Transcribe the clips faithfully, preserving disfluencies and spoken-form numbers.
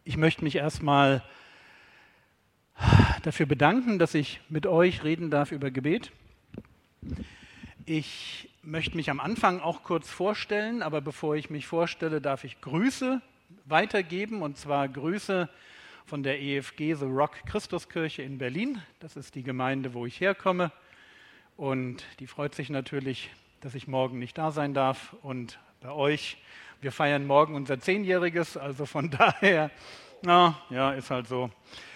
Ich möchte mich erstmal dafür bedanken, dass ich mit euch reden darf über Gebet. Ich möchte mich am Anfang auch kurz vorstellen, aber bevor ich mich vorstelle, darf ich Grüße weitergeben, und zwar Grüße von der E F G The Rock Christuskirche in Berlin. Das ist die Gemeinde, wo ich herkomme, und die freut sich natürlich, dass ich morgen nicht da sein darf, und bei euch. Wir feiern morgen unser Zehnjähriges, also von daher, na, ja, ist halt so.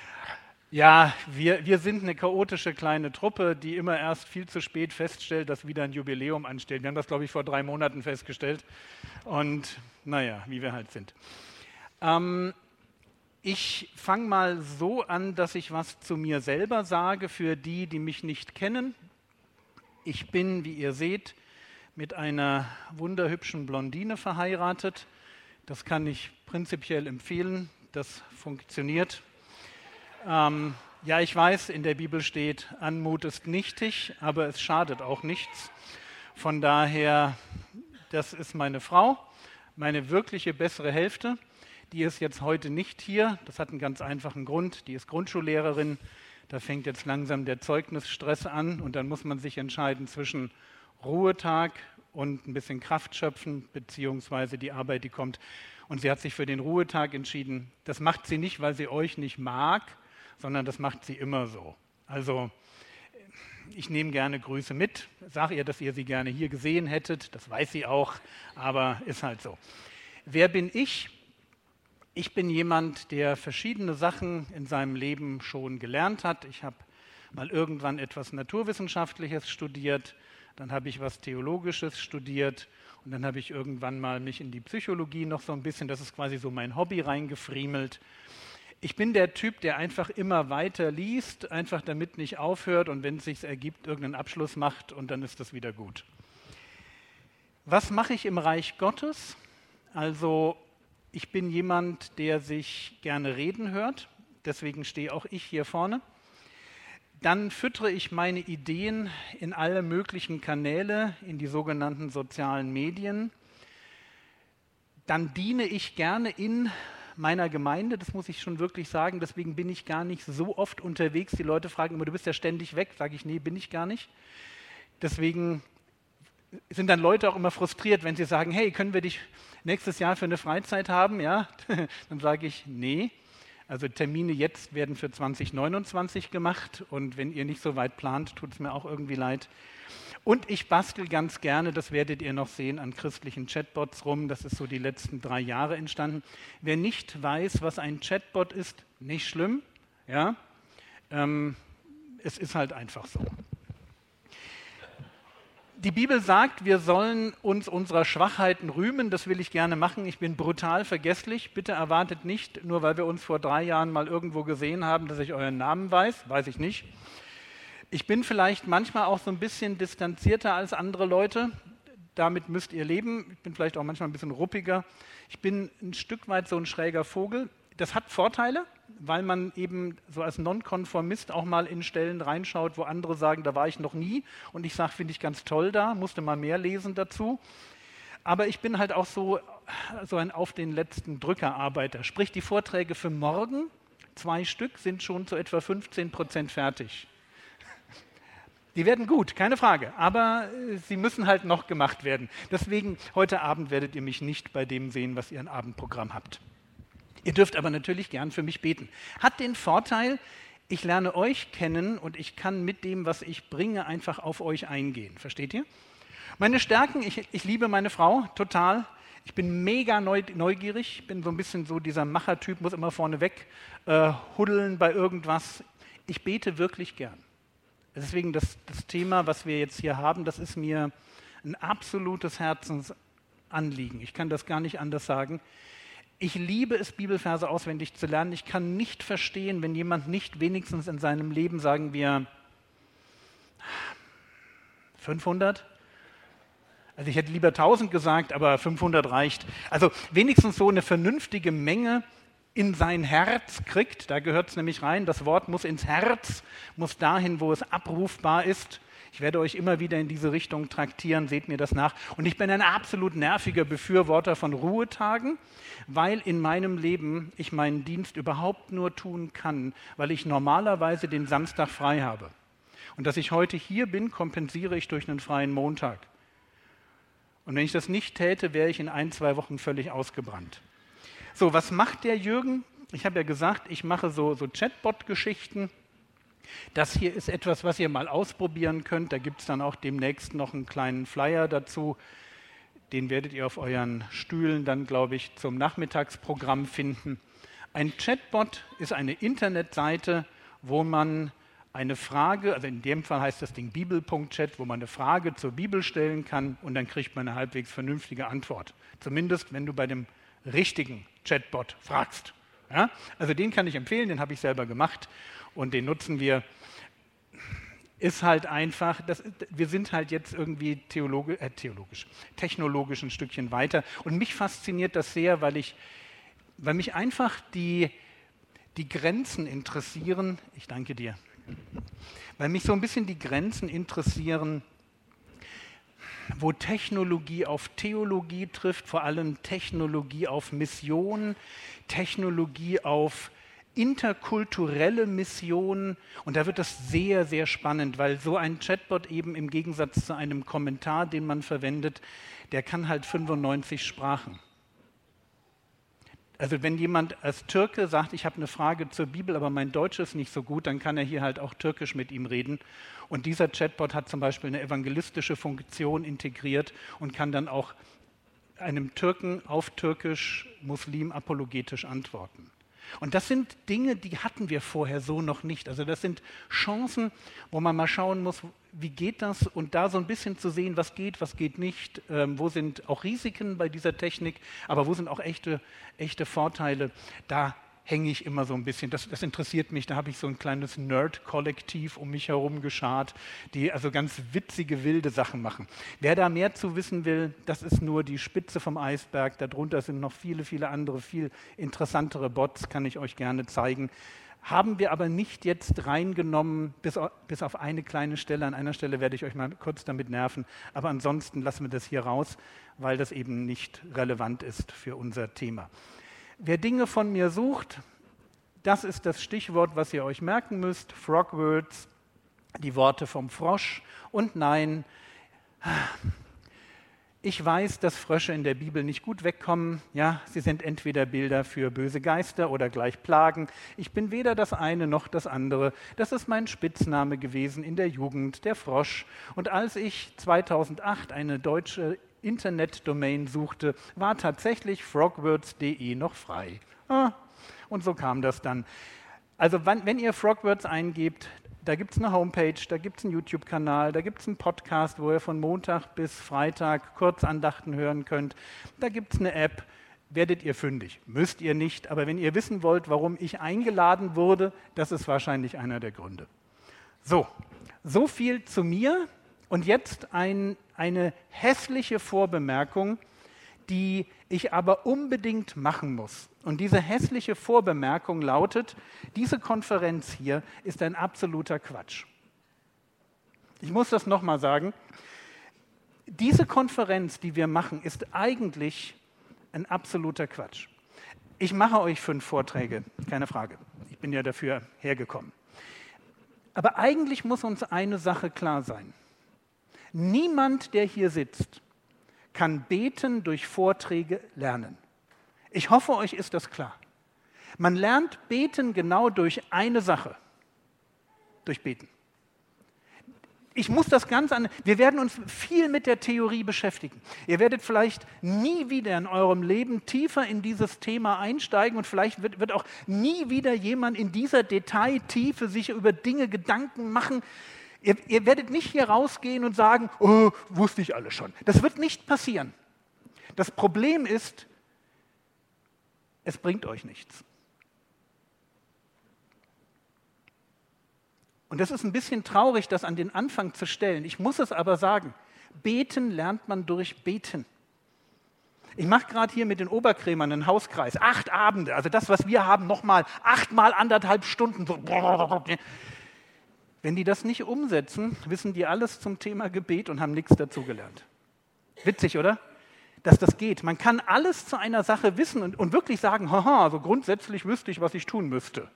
Ja, wir, wir sind eine chaotische kleine Truppe, die immer erst viel zu spät feststellt, dass wieder ein Jubiläum ansteht. Wir haben das, glaube ich, vor drei Monaten festgestellt. Und naja, wie wir halt sind. Ähm, ich fange mal so an, dass ich was zu mir selber sage, für die, die mich nicht kennen. Ich bin, wie ihr seht, mit einer wunderhübschen Blondine verheiratet. Das kann ich prinzipiell empfehlen, das funktioniert. Ähm, ja, ich weiß, in der Bibel steht, Anmut ist nichtig, aber es schadet auch nichts. Von daher, das ist meine Frau, meine wirkliche bessere Hälfte. Die ist jetzt heute nicht hier, das hat einen ganz einfachen Grund, die ist Grundschullehrerin. Da fängt jetzt langsam der Zeugnisstress an, und dann muss man sich entscheiden zwischen Ruhetag und ein bisschen Kraft schöpfen, beziehungsweise die Arbeit, die kommt. Und sie hat sich für den Ruhetag entschieden. Das macht sie nicht, weil sie euch nicht mag, sondern das macht sie immer so. Also ich nehme gerne Grüße mit, sage ihr, dass ihr sie gerne hier gesehen hättet, das weiß sie auch, aber ist halt so. Wer bin ich? Ich bin jemand, der verschiedene Sachen in seinem Leben schon gelernt hat. Ich habe mal irgendwann etwas Naturwissenschaftliches studiert, dann habe ich was Theologisches studiert und dann habe ich irgendwann mal mich in die Psychologie noch so ein bisschen, das ist quasi so mein Hobby, reingefriemelt. Ich bin der Typ, der einfach immer weiter liest, einfach damit nicht aufhört und wenn es sich ergibt, irgendeinen Abschluss macht und dann ist das wieder gut. Was mache ich im Reich Gottes? Also ich bin jemand, der sich gerne reden hört, deswegen stehe auch ich hier vorne. Dann füttere ich meine Ideen in alle möglichen Kanäle, in die sogenannten sozialen Medien. Dann diene ich gerne in meiner Gemeinde, das muss ich schon wirklich sagen, deswegen bin ich gar nicht so oft unterwegs. Die Leute fragen immer, du bist ja ständig weg, sage ich, nee, bin ich gar nicht. Deswegen sind dann Leute auch immer frustriert, wenn sie sagen, hey, können wir dich nächstes Jahr für eine Freizeit haben? Ja, dann sage ich, nee. Also Termine jetzt werden für zwanzig neunundzwanzig gemacht, und wenn ihr nicht so weit plant, tut es mir auch irgendwie leid. Und ich bastel ganz gerne, das werdet ihr noch sehen, an christlichen Chatbots rum. Das ist so die letzten drei Jahre entstanden. Wer nicht weiß, was ein Chatbot ist, nicht schlimm. Ja? Ähm, es ist halt einfach so. Die Bibel sagt, wir sollen uns unserer Schwachheiten rühmen, das will ich gerne machen. Ich bin brutal vergesslich. Bitte erwartet nicht, nur weil wir uns vor drei Jahren mal irgendwo gesehen haben, dass ich euren Namen weiß, weiß ich nicht. Ich bin vielleicht manchmal auch so ein bisschen distanzierter als andere Leute. Damit müsst ihr leben. Ich bin vielleicht auch manchmal ein bisschen ruppiger. Ich bin ein Stück weit so ein schräger Vogel. Das hat Vorteile, weil man eben so als Nonkonformist auch mal in Stellen reinschaut, wo andere sagen, da war ich noch nie. Und ich sage, finde ich ganz toll da, musste mal mehr lesen dazu. Aber ich bin halt auch so, so ein auf den letzten Drücker-Arbeiter. Sprich, die Vorträge für morgen, zwei Stück, sind schon zu etwa fünfzehn Prozent fertig. Die werden gut, keine Frage, aber sie müssen halt noch gemacht werden. Deswegen, heute Abend werdet ihr mich nicht bei dem sehen, was ihr ein Abendprogramm habt. Ihr dürft aber natürlich gern für mich beten. Hat den Vorteil, ich lerne euch kennen und ich kann mit dem, was ich bringe, einfach auf euch eingehen. Versteht ihr? Meine Stärken, ich, ich liebe meine Frau total. Ich bin mega neu, neugierig, bin so ein bisschen so dieser Machertyp, muss immer vorne weg äh, huddeln bei irgendwas. Ich bete wirklich gern. Deswegen das, das Thema, was wir jetzt hier haben, das ist mir ein absolutes Herzensanliegen. Ich kann das gar nicht anders sagen. Ich liebe es, Bibelverse auswendig zu lernen. Ich kann nicht verstehen, wenn jemand nicht wenigstens in seinem Leben, sagen wir, fünfhundert? Also ich hätte lieber tausend gesagt, aber fünfhundert reicht. Also wenigstens so eine vernünftige Menge in sein Herz kriegt. Da gehört es nämlich rein. Das Wort muss ins Herz, muss dahin, wo es abrufbar ist. Ich werde euch immer wieder in diese Richtung traktieren, seht mir das nach. Und ich bin ein absolut nerviger Befürworter von Ruhetagen, weil in meinem Leben ich meinen Dienst überhaupt nur tun kann, weil ich normalerweise den Samstag frei habe. Und dass ich heute hier bin, kompensiere ich durch einen freien Montag. Und wenn ich das nicht täte, wäre ich in ein, zwei Wochen völlig ausgebrannt. So, was macht der Jürgen? Ich habe ja gesagt, ich mache so, so Chatbot-Geschichten. Das hier ist etwas, was ihr mal ausprobieren könnt. Da gibt es dann auch demnächst noch einen kleinen Flyer dazu. Den werdet ihr auf euren Stühlen dann, glaube ich, zum Nachmittagsprogramm finden. Ein Chatbot ist eine Internetseite, wo man eine Frage, also in dem Fall heißt das Ding bibel punkt chat, wo man eine Frage zur Bibel stellen kann und dann kriegt man eine halbwegs vernünftige Antwort. Zumindest, wenn du bei dem richtigen Chatbot fragst. Ja? Also den kann ich empfehlen, den habe ich selber gemacht und den nutzen wir. Ist halt einfach, das, wir sind halt jetzt irgendwie theologi äh, theologisch, technologisch ein Stückchen weiter und mich fasziniert das sehr, weil, ich, weil mich einfach die, die Grenzen interessieren. Ich danke dir. Weil mich so ein bisschen die Grenzen interessieren, wo Technologie auf Theologie trifft, vor allem Technologie auf Mission, Technologie auf interkulturelle Mission. Und da wird das sehr, sehr spannend, weil so ein Chatbot eben im Gegensatz zu einem Kommentar, den man verwendet, der kann halt fünfundneunzig Sprachen. Also wenn jemand als Türke sagt, ich habe eine Frage zur Bibel, aber mein Deutsch ist nicht so gut, dann kann er hier halt auch Türkisch mit ihm reden. Und dieser Chatbot hat zum Beispiel eine evangelistische Funktion integriert und kann dann auch einem Türken auf Türkisch, Muslim apologetisch antworten. Und das sind Dinge, die hatten wir vorher so noch nicht. Also das sind Chancen, wo man mal schauen muss, wie geht das? Und da so ein bisschen zu sehen, was geht, was geht nicht, ähm, wo sind auch Risiken bei dieser Technik, aber wo sind auch echte, echte Vorteile, da hänge ich immer so ein bisschen, das, das interessiert mich, da habe ich so ein kleines Nerd-Kollektiv um mich herum geschart, die also ganz witzige, wilde Sachen machen. Wer da mehr zu wissen will, das ist nur die Spitze vom Eisberg, darunter sind noch viele, viele andere, viel interessantere Bots, kann ich euch gerne zeigen. Haben wir aber nicht jetzt reingenommen, bis auf, bis auf eine kleine Stelle, an einer Stelle werde ich euch mal kurz damit nerven, aber ansonsten lassen wir das hier raus, weil das eben nicht relevant ist für unser Thema. Wer Dinge von mir sucht, das ist das Stichwort, was ihr euch merken müsst. Frogwords, die Worte vom Frosch. Und nein, ich weiß, dass Frösche in der Bibel nicht gut wegkommen. Ja, sie sind entweder Bilder für böse Geister oder gleich Plagen. Ich bin weder das eine noch das andere. Das ist mein Spitzname gewesen in der Jugend, der Frosch. Und als ich zweitausendacht eine deutsche Internetdomain suchte, war tatsächlich frogwords punkt de noch frei. Ah, und so kam das dann. Also wann, wenn ihr Frogwords eingebt, da gibt es eine Homepage, da gibt es einen YouTube-Kanal, da gibt es einen Podcast, wo ihr von Montag bis Freitag Kurzandachten hören könnt. Da gibt es eine App, werdet ihr fündig. Müsst ihr nicht, aber wenn ihr wissen wollt, warum ich eingeladen wurde, das ist wahrscheinlich einer der Gründe. So, so viel zu mir. Und jetzt ein, eine hässliche Vorbemerkung, die ich aber unbedingt machen muss. Und diese hässliche Vorbemerkung lautet, diese Konferenz hier ist ein absoluter Quatsch. Ich muss das nochmal sagen. Diese Konferenz, die wir machen, ist eigentlich ein absoluter Quatsch. Ich mache euch fünf Vorträge, keine Frage. Ich bin ja dafür hergekommen. Aber eigentlich muss uns eine Sache klar sein. Niemand, der hier sitzt, kann beten durch Vorträge lernen. Ich hoffe, euch ist das klar. Man lernt beten genau durch eine Sache, durch Beten. Ich muss das ganz an. Wir werden uns viel mit der Theorie beschäftigen. Ihr werdet vielleicht nie wieder in eurem Leben tiefer in dieses Thema einsteigen und vielleicht wird, wird auch nie wieder jemand in dieser Detailtiefe sich über Dinge Gedanken machen. Ihr, ihr werdet nicht hier rausgehen und sagen, oh, wusste ich alles schon. Das wird nicht passieren. Das Problem ist, es bringt euch nichts. Und das ist ein bisschen traurig, das an den Anfang zu stellen. Ich muss es aber sagen, beten lernt man durch Beten. Ich mache gerade hier mit den Oberkrämern einen Hauskreis. Acht Abende, also das, was wir haben, nochmal achtmal anderthalb Stunden. So. Wenn die das nicht umsetzen, wissen die alles zum Thema Gebet und haben nichts dazugelernt. Witzig, oder? Dass das geht. Man kann alles zu einer Sache wissen und, und wirklich sagen, haha, also grundsätzlich wüsste ich, was ich tun müsste.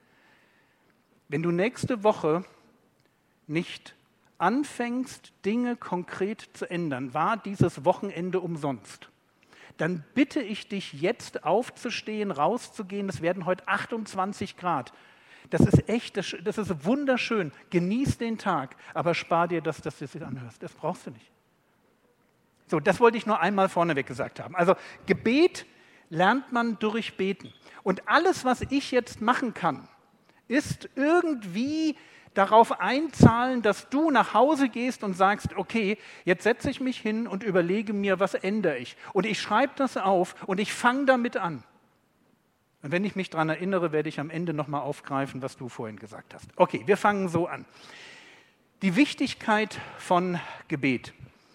Wenn du nächste Woche nicht anfängst, Dinge konkret zu ändern, war dieses Wochenende umsonst. Dann bitte ich dich jetzt aufzustehen, rauszugehen. Es werden heute achtundzwanzig Grad. Das ist echt, das, das ist wunderschön. Genieß den Tag, aber spar dir das, dass du es anhörst. Das brauchst du nicht. So, das wollte ich nur einmal vorneweg gesagt haben. Also Gebet lernt man durch Beten. Und alles, was ich jetzt machen kann, ist irgendwie darauf einzahlen, dass du nach Hause gehst und sagst, okay, jetzt setze ich mich hin und überlege mir, was ändere ich. Und ich schreibe das auf und ich fange damit an. Und wenn ich mich daran erinnere, werde ich am Ende nochmal aufgreifen, was du vorhin gesagt hast. Okay, wir fangen so an. Die Wichtigkeit von Gebet.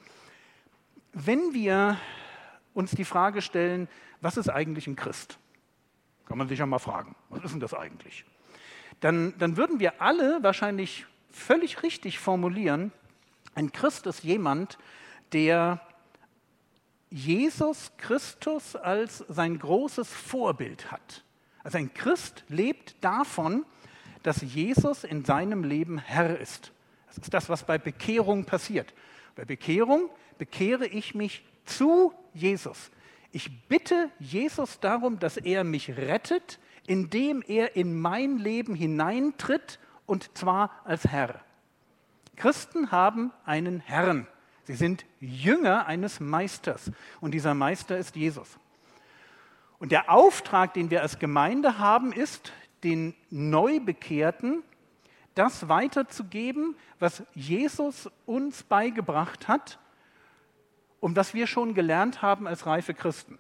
Wenn wir uns die Frage stellen, was ist eigentlich ein Christ? Kann man sich ja mal fragen, was ist denn das eigentlich? Dann, dann würden wir alle wahrscheinlich völlig richtig formulieren, ein Christ ist jemand, der Jesus Christus als sein großes Vorbild hat. Also ein Christ lebt davon, dass Jesus in seinem Leben Herr ist. Das ist das, was bei Bekehrung passiert. Bei Bekehrung bekehre ich mich zu Jesus. Ich bitte Jesus darum, dass er mich rettet, indem er in mein Leben hineintritt, und zwar als Herr. Christen haben einen Herrn. Sie sind Jünger eines Meisters, und dieser Meister ist Jesus. Und der Auftrag, den wir als Gemeinde haben, ist, den Neubekehrten das weiterzugeben, was Jesus uns beigebracht hat und was wir schon gelernt haben als reife Christen.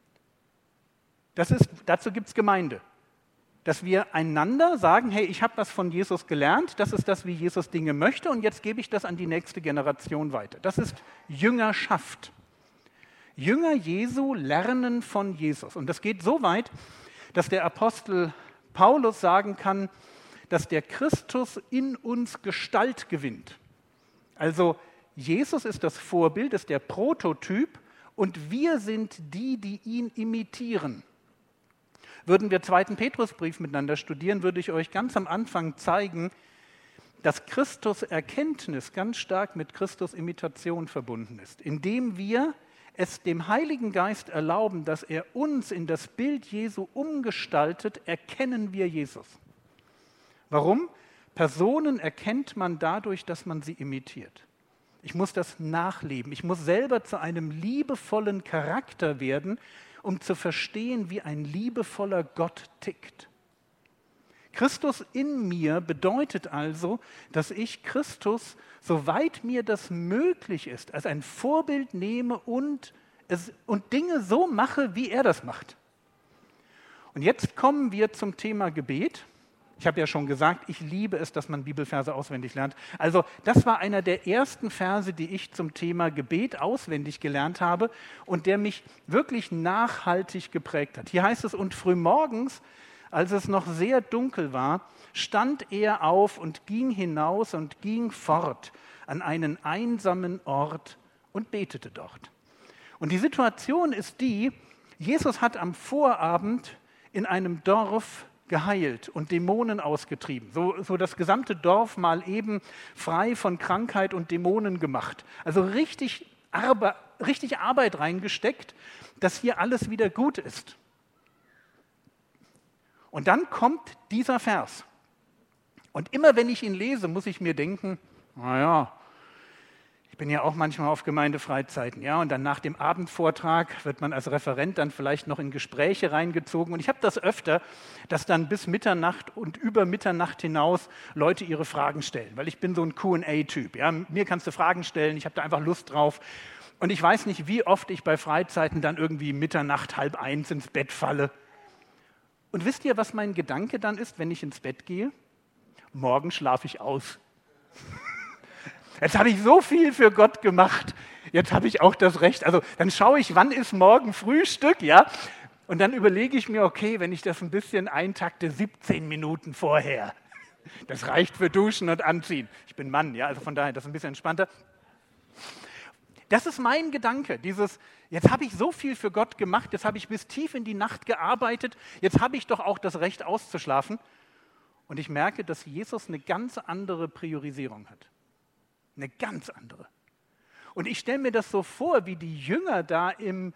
Das ist, dazu gibt es Gemeinde. Dass wir einander sagen, hey, ich habe was von Jesus gelernt, das ist das, wie Jesus Dinge möchte, und jetzt gebe ich das an die nächste Generation weiter. Das ist Jüngerschaft. Jünger Jesu lernen von Jesus. Und das geht so weit, dass der Apostel Paulus sagen kann, dass der Christus in uns Gestalt gewinnt. Also Jesus ist das Vorbild, ist der Prototyp, und wir sind die, die ihn imitieren. Würden wir zweiten Petrusbrief miteinander studieren, würde ich euch ganz am Anfang zeigen, dass Christus Erkenntnis ganz stark mit Christus Imitation verbunden ist. Indem wir es dem Heiligen Geist erlauben, dass er uns in das Bild Jesu umgestaltet, erkennen wir Jesus. Warum? Personen erkennt man dadurch, dass man sie imitiert. Ich muss das nachleben. Ich muss selber zu einem liebevollen Charakter werden, um zu verstehen, wie ein liebevoller Gott tickt. Christus in mir bedeutet also, dass ich Christus, soweit mir das möglich ist, als ein Vorbild nehme und, es, und Dinge so mache, wie er das macht. Und jetzt kommen wir zum Thema Gebet. Ich habe ja schon gesagt, ich liebe es, dass man Bibelverse auswendig lernt. Also das war einer der ersten Verse, die ich zum Thema Gebet auswendig gelernt habe und der mich wirklich nachhaltig geprägt hat. Hier heißt es, und frühmorgens, als es noch sehr dunkel war, stand er auf und ging hinaus und ging fort an einen einsamen Ort und betete dort. Und die Situation ist die, Jesus hat am Vorabend in einem Dorf geheilt und Dämonen ausgetrieben. So, so das gesamte Dorf mal eben frei von Krankheit und Dämonen gemacht. Also richtig, Arbe- richtig Arbeit reingesteckt, dass hier alles wieder gut ist. Und dann kommt dieser Vers. Und immer wenn ich ihn lese, muss ich mir denken, naja, ich bin ja auch manchmal auf Gemeindefreizeiten, ja, und dann nach dem Abendvortrag wird man als Referent dann vielleicht noch in Gespräche reingezogen. Und ich habe das öfter, dass dann bis Mitternacht und über Mitternacht hinaus Leute ihre Fragen stellen, weil ich bin so ein Q und A-Typ. Ja. Mir kannst du Fragen stellen, ich habe da einfach Lust drauf. Und ich weiß nicht, wie oft ich bei Freizeiten dann irgendwie Mitternacht, halb eins ins Bett falle. Und wisst ihr, was mein Gedanke dann ist, wenn ich ins Bett gehe? Morgen schlafe ich aus. Jetzt habe ich so viel für Gott gemacht, jetzt habe ich auch das Recht. Also dann schaue ich, wann ist morgen Frühstück, ja? Und dann überlege ich mir, okay, wenn ich das ein bisschen eintakte, siebzehn Minuten vorher. Das reicht für Duschen und Anziehen. Ich bin Mann, ja, also von daher, das ist ein bisschen entspannter. Das ist mein Gedanke, dieses, jetzt habe ich so viel für Gott gemacht, jetzt habe ich bis tief in die Nacht gearbeitet, jetzt habe ich doch auch das Recht auszuschlafen. Und ich merke, dass Jesus eine ganz andere Priorisierung hat. Eine ganz andere. Und ich stelle mir das so vor, wie die Jünger da im,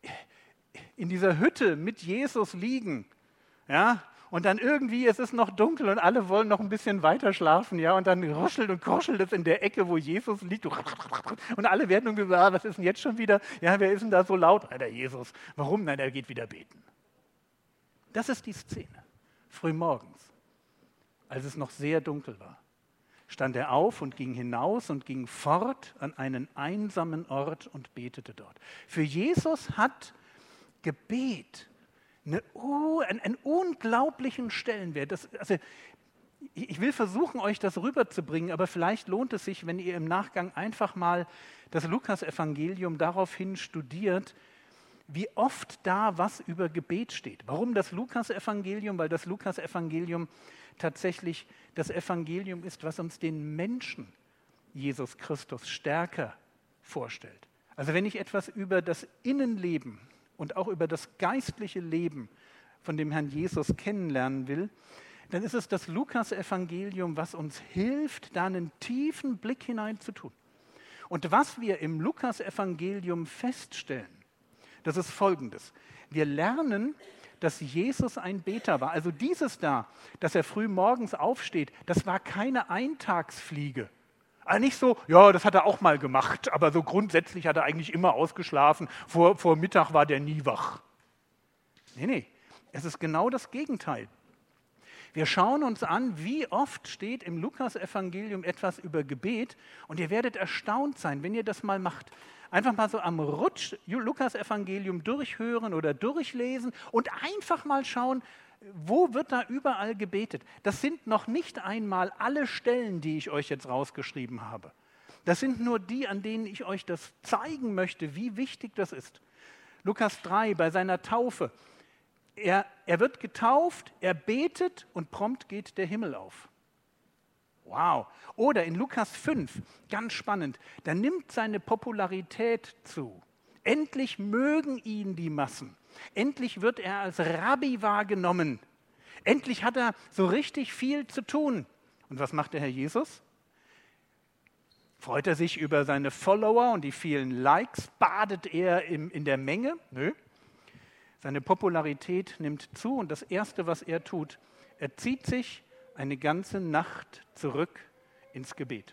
in dieser Hütte mit Jesus liegen, ja, und dann irgendwie, es ist noch dunkel und alle wollen noch ein bisschen weiter schlafen, ja, und dann ruschelt und kuschelt es in der Ecke, wo Jesus liegt, und alle werden irgendwie sagen, ah, was ist denn jetzt schon wieder, ja, wer ist denn da so laut? Ah, der Jesus. Warum? Nein, der geht wieder beten. Das ist die Szene, frühmorgens, als es noch sehr dunkel war. Stand er auf und ging hinaus und ging fort an einen einsamen Ort und betete dort. Für Jesus hat Gebet eine, uh, einen, einen unglaublichen Stellenwert. Das, also, ich will versuchen, euch das rüberzubringen, aber vielleicht lohnt es sich, wenn ihr im Nachgang einfach mal das Lukas-Evangelium daraufhin studiert, wie oft da was über Gebet steht. Warum das Lukas-Evangelium? Weil das Lukas-Evangelium tatsächlich das Evangelium ist, was uns den Menschen Jesus Christus stärker vorstellt. Also wenn ich etwas über das Innenleben und auch über das geistliche Leben von dem Herrn Jesus kennenlernen will, dann ist es das Lukas-Evangelium, was uns hilft, da einen tiefen Blick hinein zu tun. Und was wir im Lukas-Evangelium feststellen, das ist Folgendes. Wir lernen, dass Jesus ein Beter war. Also dieses da, dass er früh morgens aufsteht, das war keine Eintagsfliege. Also nicht so, ja, das hat er auch mal gemacht, aber so grundsätzlich hat er eigentlich immer ausgeschlafen. Vor, vor Mittag war der nie wach. Nee, nee, es ist genau das Gegenteil. Wir schauen uns an, wie oft steht im Lukas-Evangelium etwas über Gebet und ihr werdet erstaunt sein, wenn ihr das mal macht. Einfach mal so am Rutsch Lukas-Evangelium durchhören oder durchlesen und einfach mal schauen, wo wird da überall gebetet. Das sind noch nicht einmal alle Stellen, die ich euch jetzt rausgeschrieben habe. Das sind nur die, an denen ich euch das zeigen möchte, wie wichtig das ist. Lukas drei, bei seiner Taufe. Er, er wird getauft, er betet und prompt geht der Himmel auf. Wow. Oder in Lukas fünf, ganz spannend, da nimmt seine Popularität zu. Endlich mögen ihn die Massen. Endlich wird er als Rabbi wahrgenommen. Endlich hat er so richtig viel zu tun. Und was macht der Herr Jesus? Freut er sich über seine Follower und die vielen Likes? Badet er im, in der Menge? Nö. Seine Popularität nimmt zu und das Erste, was er tut, er zieht sich eine ganze Nacht zurück ins Gebet.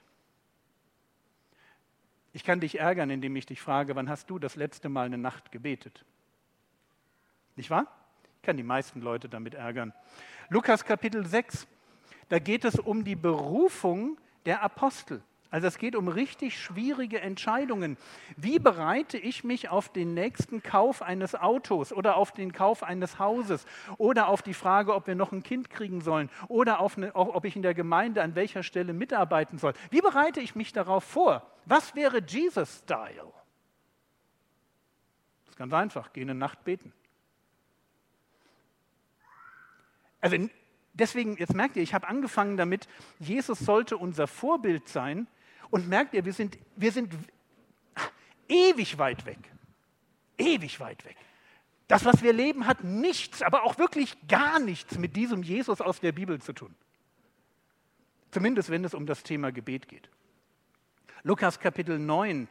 Ich kann dich ärgern, indem ich dich frage, wann hast du das letzte Mal eine Nacht gebetet? Nicht wahr? Ich kann die meisten Leute damit ärgern. Lukas Kapitel sechs, da geht es um die Berufung der Apostel. Also es geht um richtig schwierige Entscheidungen. Wie bereite ich mich auf den nächsten Kauf eines Autos oder auf den Kauf eines Hauses oder auf die Frage, ob wir noch ein Kind kriegen sollen oder auf eine, ob ich in der Gemeinde an welcher Stelle mitarbeiten soll? Wie bereite ich mich darauf vor? Was wäre Jesus-Style? Das ist ganz einfach, geh eine Nacht beten. Also deswegen, jetzt merkt ihr, ich habe angefangen damit, Jesus sollte unser Vorbild sein. Und merkt ihr, wir sind, wir sind ewig weit weg. Ewig weit weg. Das, was wir leben, hat nichts, aber auch wirklich gar nichts mit diesem Jesus aus der Bibel zu tun. Zumindest, wenn es um das Thema Gebet geht. Lukas Kapitel neun.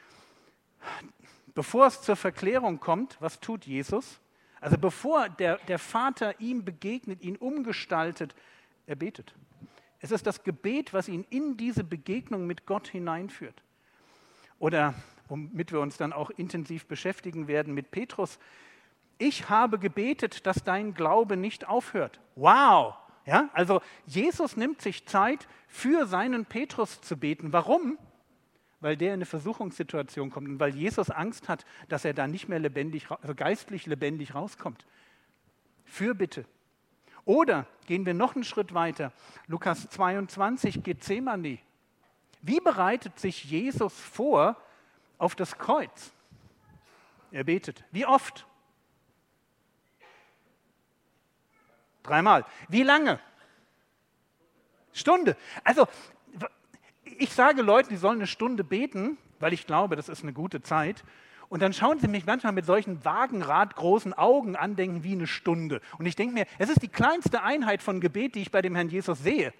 Bevor es zur Verklärung kommt, was tut Jesus? Also bevor der, der Vater ihm begegnet, ihn umgestaltet, er betet. Es ist das Gebet, was ihn in diese Begegnung mit Gott hineinführt. Oder, womit wir uns dann auch intensiv beschäftigen werden, mit Petrus. Ich habe gebetet, dass dein Glaube nicht aufhört. Wow! Ja, also Jesus nimmt sich Zeit, für seinen Petrus zu beten. Warum? Weil der in eine Versuchungssituation kommt und weil Jesus Angst hat, dass er da nicht mehr lebendig, also geistlich lebendig rauskommt. Fürbitte. Oder gehen wir noch einen Schritt weiter. Lukas zweiundzwanzig, Gethsemane. Wie bereitet sich Jesus vor auf das Kreuz? Er betet. Wie oft? Dreimal. Wie lange? Stunde. Also, ich sage Leuten, die sollen eine Stunde beten, weil ich glaube, das ist eine gute Zeit. Und dann schauen sie mich manchmal mit solchen wagenradgroßen Augen an, denken wie eine Stunde. Und ich denke mir, es ist die kleinste Einheit von Gebet, die ich bei dem Herrn Jesus sehe.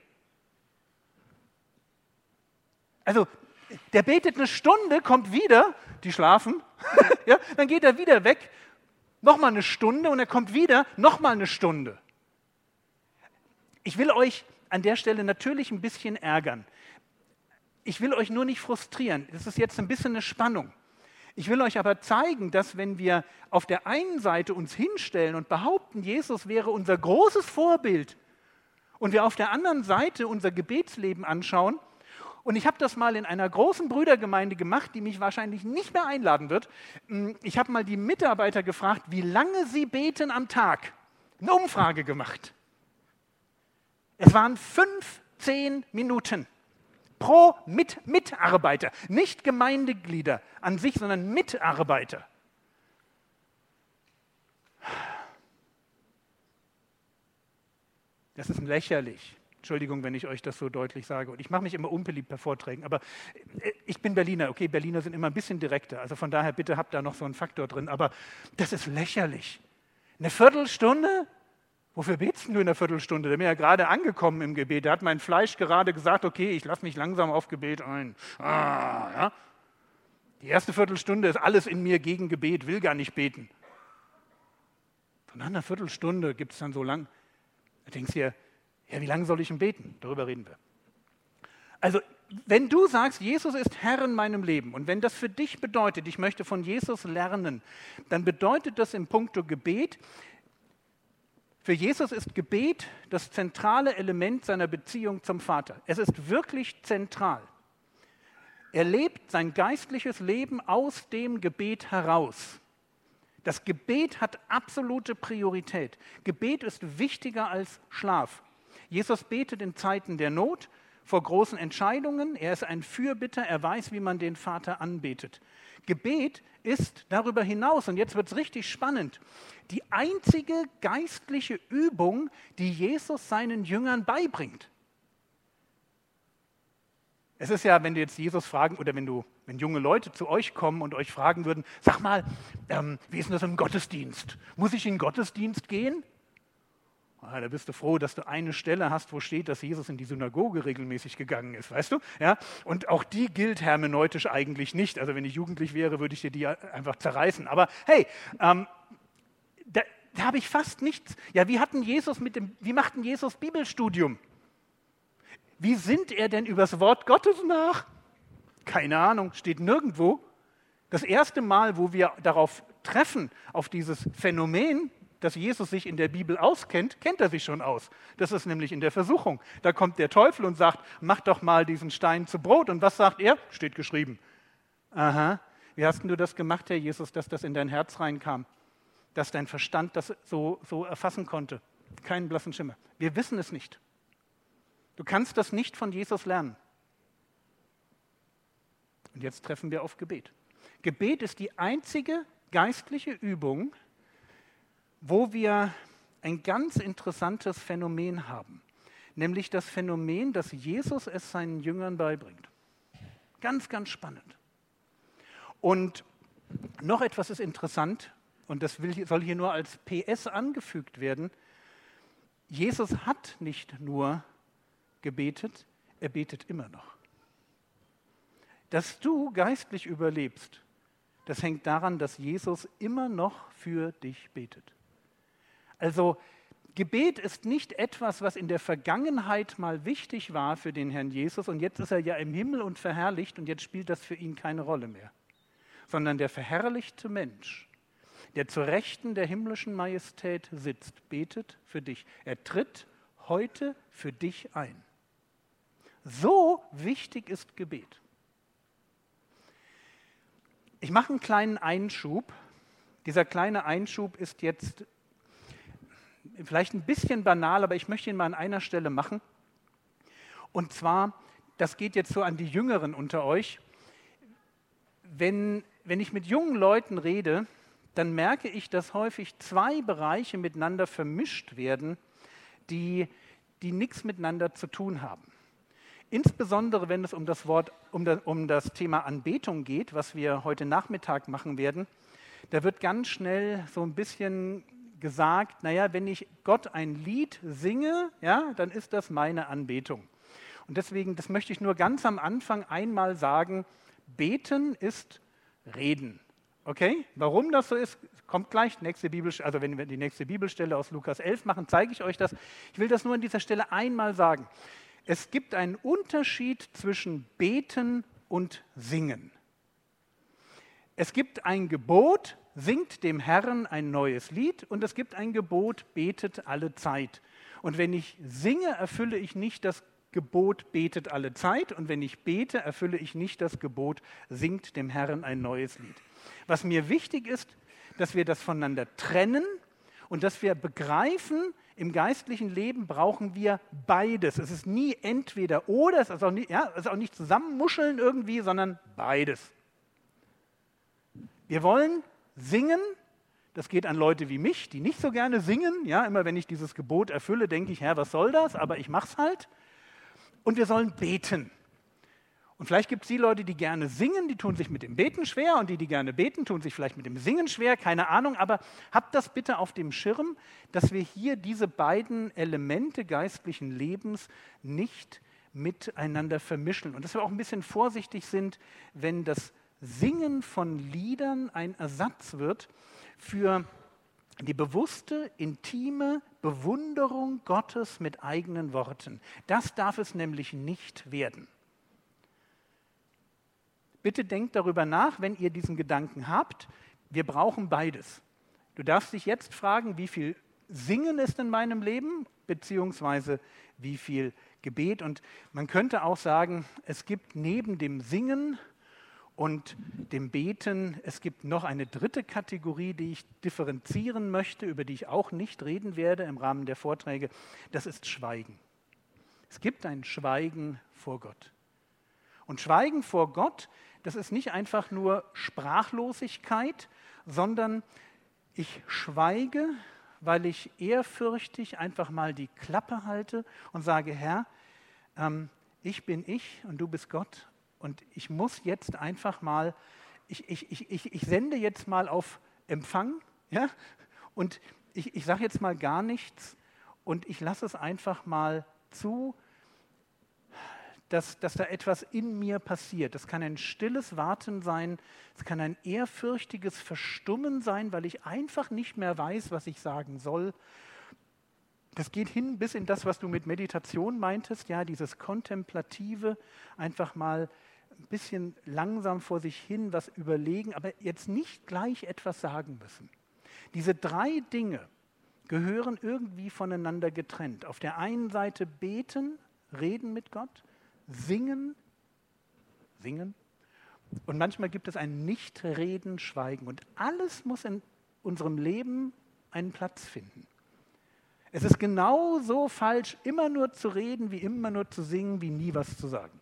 Also, der betet eine Stunde, kommt wieder, die schlafen, ja, dann geht er wieder weg, nochmal eine Stunde und er kommt wieder, nochmal eine Stunde. Ich will euch an der Stelle natürlich ein bisschen ärgern. Ich will euch nur nicht frustrieren. Das ist jetzt ein bisschen eine Spannung. Ich will euch aber zeigen, dass wenn wir auf der einen Seite uns hinstellen und behaupten, Jesus wäre unser großes Vorbild und wir auf der anderen Seite unser Gebetsleben anschauen, und ich habe das mal in einer großen Brüdergemeinde gemacht, die mich wahrscheinlich nicht mehr einladen wird. Ich habe mal die Mitarbeiter gefragt, wie lange sie beten am Tag. Eine Umfrage gemacht. Es waren fünfzehn Minuten pro Mit Mitarbeiter, nicht Gemeindeglieder an sich, sondern Mitarbeiter. Das ist lächerlich. Entschuldigung, wenn ich euch das so deutlich sage. Und ich mache mich immer unbeliebt bei Vorträgen, aber ich bin Berliner. Okay, Berliner sind immer ein bisschen direkter. Also von daher, bitte habt da noch so einen Faktor drin. Aber das ist lächerlich. Eine Viertelstunde? Wofür betest du in einer Viertelstunde? Der ist mir ja gerade angekommen im Gebet. Da hat mein Fleisch gerade gesagt, okay, ich lasse mich langsam auf Gebet ein. Ah, ja. Die erste Viertelstunde ist alles in mir gegen Gebet, will gar nicht beten. Und nach einer Viertelstunde gibt es dann so lang, da denkst du dir, ja, wie lange soll ich denn beten? Darüber reden wir. Also, wenn du sagst, Jesus ist Herr in meinem Leben und wenn das für dich bedeutet, ich möchte von Jesus lernen, dann bedeutet das im Punkto Gebet, für Jesus ist Gebet das zentrale Element seiner Beziehung zum Vater. Es ist wirklich zentral. Er lebt sein geistliches Leben aus dem Gebet heraus. Das Gebet hat absolute Priorität. Gebet ist wichtiger als Schlaf. Jesus betet in Zeiten der Not, vor großen Entscheidungen. Er ist ein Fürbitter, er weiß, wie man den Vater anbetet. Gebet ist darüber hinaus, und jetzt wird es richtig spannend, die einzige geistliche Übung, die Jesus seinen Jüngern beibringt. Es ist ja, wenn du jetzt Jesus fragen, oder wenn, du, wenn junge Leute zu euch kommen und euch fragen würden, sag mal, ähm, wie ist denn das im Gottesdienst? Muss ich in den Gottesdienst gehen? Ah, da bist du froh, dass du eine Stelle hast, wo steht, dass Jesus in die Synagoge regelmäßig gegangen ist, weißt du? Ja? Und auch die gilt hermeneutisch eigentlich nicht. Also wenn ich jugendlich wäre, würde ich dir die einfach zerreißen. Aber hey, ähm, da, da habe ich fast nichts. Ja, wie hatten Jesus mit dem, wie macht denn Jesus Bibelstudium? Wie sinnt er denn übers Wort Gottes nach? Keine Ahnung, steht nirgendwo. Das erste Mal, wo wir darauf treffen, auf dieses Phänomen, dass Jesus sich in der Bibel auskennt, kennt er sich schon aus. Das ist nämlich in der Versuchung. Da kommt der Teufel und sagt, mach doch mal diesen Stein zu Brot. Und was sagt er? Steht geschrieben. Aha, wie hast denn du das gemacht, Herr Jesus, dass das in dein Herz reinkam? Dass dein Verstand das so, so erfassen konnte? Keinen blassen Schimmer. Wir wissen es nicht. Du kannst das nicht von Jesus lernen. Und jetzt treffen wir auf Gebet. Gebet ist die einzige geistliche Übung, wo wir ein ganz interessantes Phänomen haben, nämlich das Phänomen, dass Jesus es seinen Jüngern beibringt. Ganz, ganz spannend. Und noch etwas ist interessant, und das will, soll hier nur als P S angefügt werden. Jesus hat nicht nur gebetet, er betet immer noch. Dass du geistlich überlebst, das hängt daran, dass Jesus immer noch für dich betet. Also Gebet ist nicht etwas, was in der Vergangenheit mal wichtig war für den Herrn Jesus und jetzt ist er ja im Himmel und verherrlicht und jetzt spielt das für ihn keine Rolle mehr. Sondern der verherrlichte Mensch, der zur Rechten der himmlischen Majestät sitzt, betet für dich. Er tritt heute für dich ein. So wichtig ist Gebet. Ich mache einen kleinen Einschub. Dieser kleine Einschub ist jetzt vielleicht ein bisschen banal, aber ich möchte ihn mal an einer Stelle machen. Und zwar, das geht jetzt so an die Jüngeren unter euch. Wenn, wenn ich mit jungen Leuten rede, dann merke ich, dass häufig zwei Bereiche miteinander vermischt werden, die die nichts miteinander zu tun haben. Insbesondere wenn es um das Wort, um das, um das Thema Anbetung geht, was wir heute Nachmittag machen werden, da wird ganz schnell so ein bisschen gesagt, naja, wenn ich Gott ein Lied singe, ja, dann ist das meine Anbetung. Und deswegen, das möchte ich nur ganz am Anfang einmal sagen, beten ist reden. Okay? Warum das so ist, kommt gleich. Nächste Bibel, also wenn wir die nächste Bibelstelle aus Lukas elf machen, zeige ich euch das. Ich will das nur an dieser Stelle einmal sagen. Es gibt einen Unterschied zwischen beten und singen. Es gibt ein Gebot, singt dem Herrn ein neues Lied, und es gibt ein Gebot, betet alle Zeit. Und wenn ich singe, erfülle ich nicht das Gebot, betet alle Zeit, und wenn ich bete, erfülle ich nicht das Gebot, singt dem Herrn ein neues Lied. Was mir wichtig ist, dass wir das voneinander trennen und dass wir begreifen, im geistlichen Leben brauchen wir beides. Es ist nie entweder oder, es ist auch nicht, ja, es ist auch nicht zusammenmuscheln irgendwie, sondern beides. Wir wollen singen, das geht an Leute wie mich, die nicht so gerne singen. Ja, immer wenn ich dieses Gebot erfülle, denke ich, Herr, was soll das? Aber ich mache es halt. Und wir sollen beten. Und vielleicht gibt es die Leute, die gerne singen, die tun sich mit dem Beten schwer, und die, die gerne beten, tun sich vielleicht mit dem Singen schwer, keine Ahnung. Aber habt das bitte auf dem Schirm, dass wir hier diese beiden Elemente geistlichen Lebens nicht miteinander vermischen. Und dass wir auch ein bisschen vorsichtig sind, wenn das Singen von Liedern ein Ersatz wird für die bewusste, intime Bewunderung Gottes mit eigenen Worten. Das darf es nämlich nicht werden. Bitte denkt darüber nach, wenn ihr diesen Gedanken habt. Wir brauchen beides. Du darfst dich jetzt fragen, wie viel Singen ist in meinem Leben, beziehungsweise wie viel Gebet. Und man könnte auch sagen, es gibt neben dem Singen und dem Beten, es gibt noch eine dritte Kategorie, die ich differenzieren möchte, über die ich auch nicht reden werde im Rahmen der Vorträge. Das ist Schweigen. Es gibt ein Schweigen vor Gott. Und Schweigen vor Gott, das ist nicht einfach nur Sprachlosigkeit, sondern ich schweige, weil ich ehrfürchtig einfach mal die Klappe halte und sage, Herr, ähm, ich bin ich und du bist Gott. Und ich muss jetzt einfach mal, ich, ich, ich, ich, ich sende jetzt mal auf Empfang, ja? Und ich, ich sage jetzt mal gar nichts und ich lasse es einfach mal zu, dass, dass da etwas in mir passiert. Das kann ein stilles Warten sein, es kann ein ehrfürchtiges Verstummen sein, weil ich einfach nicht mehr weiß, was ich sagen soll. Das geht hin bis in das, was du mit Meditation meintest, ja, dieses Kontemplative, einfach mal ein bisschen langsam vor sich hin was überlegen, aber jetzt nicht gleich etwas sagen müssen. Diese drei Dinge gehören irgendwie voneinander getrennt. Auf der einen Seite beten, reden mit Gott, singen, singen, und manchmal gibt es ein Nichtreden, Schweigen, und alles muss in unserem Leben einen Platz finden. Es ist genauso falsch, immer nur zu reden, wie immer nur zu singen, wie nie was zu sagen.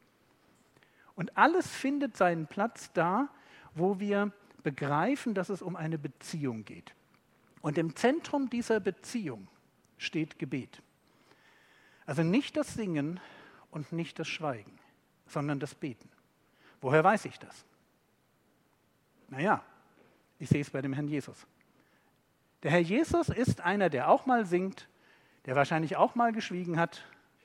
Und alles findet seinen Platz da, wo wir begreifen, dass es um eine Beziehung geht. Und im Zentrum dieser Beziehung steht Gebet. Also nicht das Singen und nicht das Schweigen, sondern das Beten. Woher weiß ich das? Naja, ich sehe es bei dem Herrn Jesus. Der Herr Jesus ist einer, der auch mal singt, der wahrscheinlich auch mal geschwiegen hat,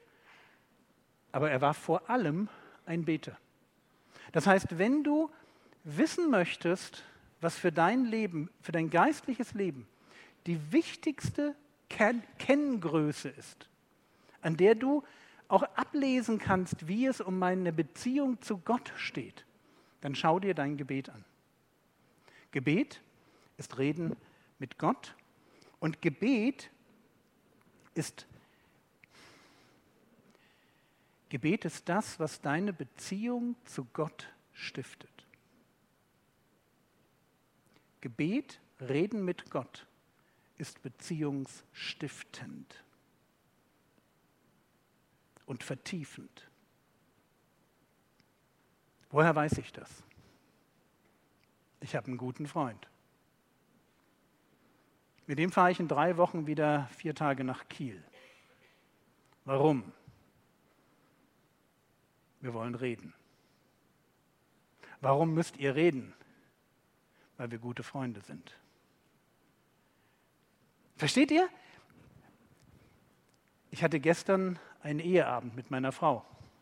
aber er war vor allem ein Beter. Das heißt, wenn du wissen möchtest, was für dein Leben, für dein geistliches Leben die wichtigste Ken- Kenngröße ist, an der du auch ablesen kannst, wie es um meine Beziehung zu Gott steht, dann schau dir dein Gebet an. Gebet ist Reden mit Gott, und Gebet ist, Gebet ist das, was deine Beziehung zu Gott stiftet. Gebet, Reden mit Gott, ist beziehungsstiftend und vertiefend. Woher weiß ich das? Ich habe einen guten Freund. Mit dem fahre ich in drei Wochen wieder vier Tage nach Kiel. Warum? Wir wollen reden. Warum müsst ihr reden? Weil wir gute Freunde sind. Versteht ihr? Ich hatte gestern einen Eheabend mit meiner Frau.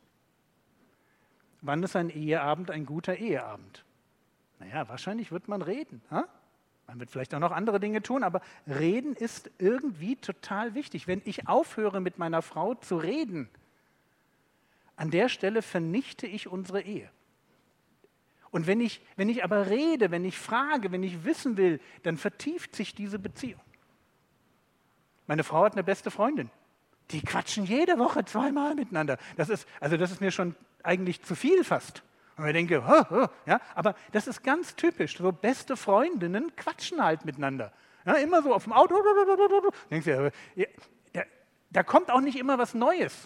Wann ist ein Eheabend ein guter Eheabend? Naja, wahrscheinlich wird man reden. Ha? Man wird vielleicht auch noch andere Dinge tun, aber reden ist irgendwie total wichtig. Wenn ich aufhöre, mit meiner Frau zu reden, an der Stelle vernichte ich unsere Ehe. Und wenn ich, wenn ich aber rede, wenn ich frage, wenn ich wissen will, dann vertieft sich diese Beziehung. Meine Frau hat eine beste Freundin. Die quatschen jede Woche zweimal miteinander. Das ist, also das ist mir schon eigentlich zu viel fast. Und ich denke, oh, oh, ja, aber das ist ganz typisch. So beste Freundinnen quatschen halt miteinander. Ja, immer so auf dem Auto. Denkst du, ja, da, da kommt auch nicht immer was Neues.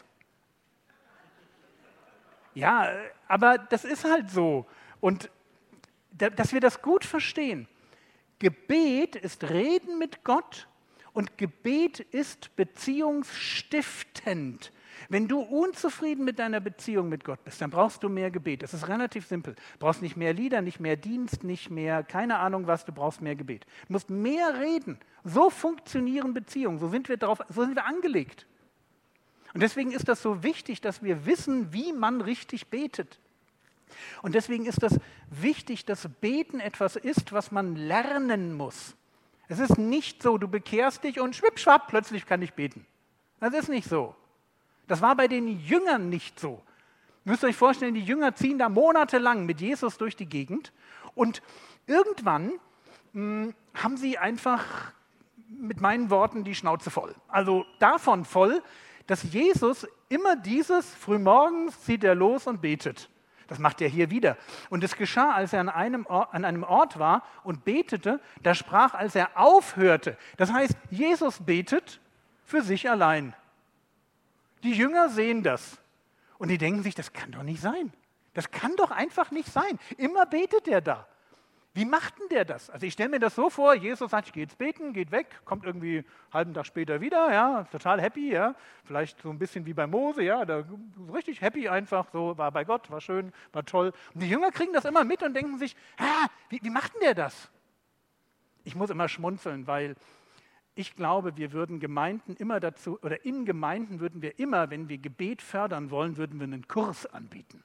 Ja, aber das ist halt so. Und da, dass wir das gut verstehen. Gebet ist Reden mit Gott und Gebet ist beziehungsstiftend. Wenn du unzufrieden mit deiner Beziehung mit Gott bist, dann brauchst du mehr Gebet. Das ist relativ simpel. Du brauchst nicht mehr Lieder, nicht mehr Dienst, nicht mehr, keine Ahnung was, du brauchst mehr Gebet. Du musst mehr reden. So funktionieren Beziehungen, so sind wir drauf, so sind wir angelegt. Und deswegen ist das so wichtig, dass wir wissen, wie man richtig betet. Und deswegen ist das wichtig, dass Beten etwas ist, was man lernen muss. Es ist nicht so, du bekehrst dich und schwippschwapp, plötzlich kann ich beten. Das ist nicht so. Das war bei den Jüngern nicht so. Ihr müsst euch vorstellen, die Jünger ziehen da monatelang mit Jesus durch die Gegend und irgendwann mh, haben sie einfach mit meinen Worten die Schnauze voll. Also davon voll, dass Jesus immer dieses, frühmorgens zieht er los und betet. Das macht er hier wieder. Und es geschah, als er an einem, Ort, an einem Ort war und betete, da sprach, als er aufhörte. Das heißt, Jesus betet für sich allein. Die Jünger sehen das und die denken sich, das kann doch nicht sein. Das kann doch einfach nicht sein. Immer betet er da. Wie macht denn der das? Also ich stelle mir das so vor, Jesus sagt, ich gehe jetzt beten, geht weg, kommt irgendwie einen halben Tag später wieder, ja, total happy, ja, vielleicht so ein bisschen wie bei Mose, ja, da, richtig happy einfach, so war bei Gott, war schön, war toll. Und die Jünger kriegen das immer mit und denken sich, ah, wie, wie macht denn der das? Ich muss immer schmunzeln, weil ich glaube, wir würden Gemeinden immer dazu, oder in Gemeinden würden wir immer, wenn wir Gebet fördern wollen, würden wir einen Kurs anbieten.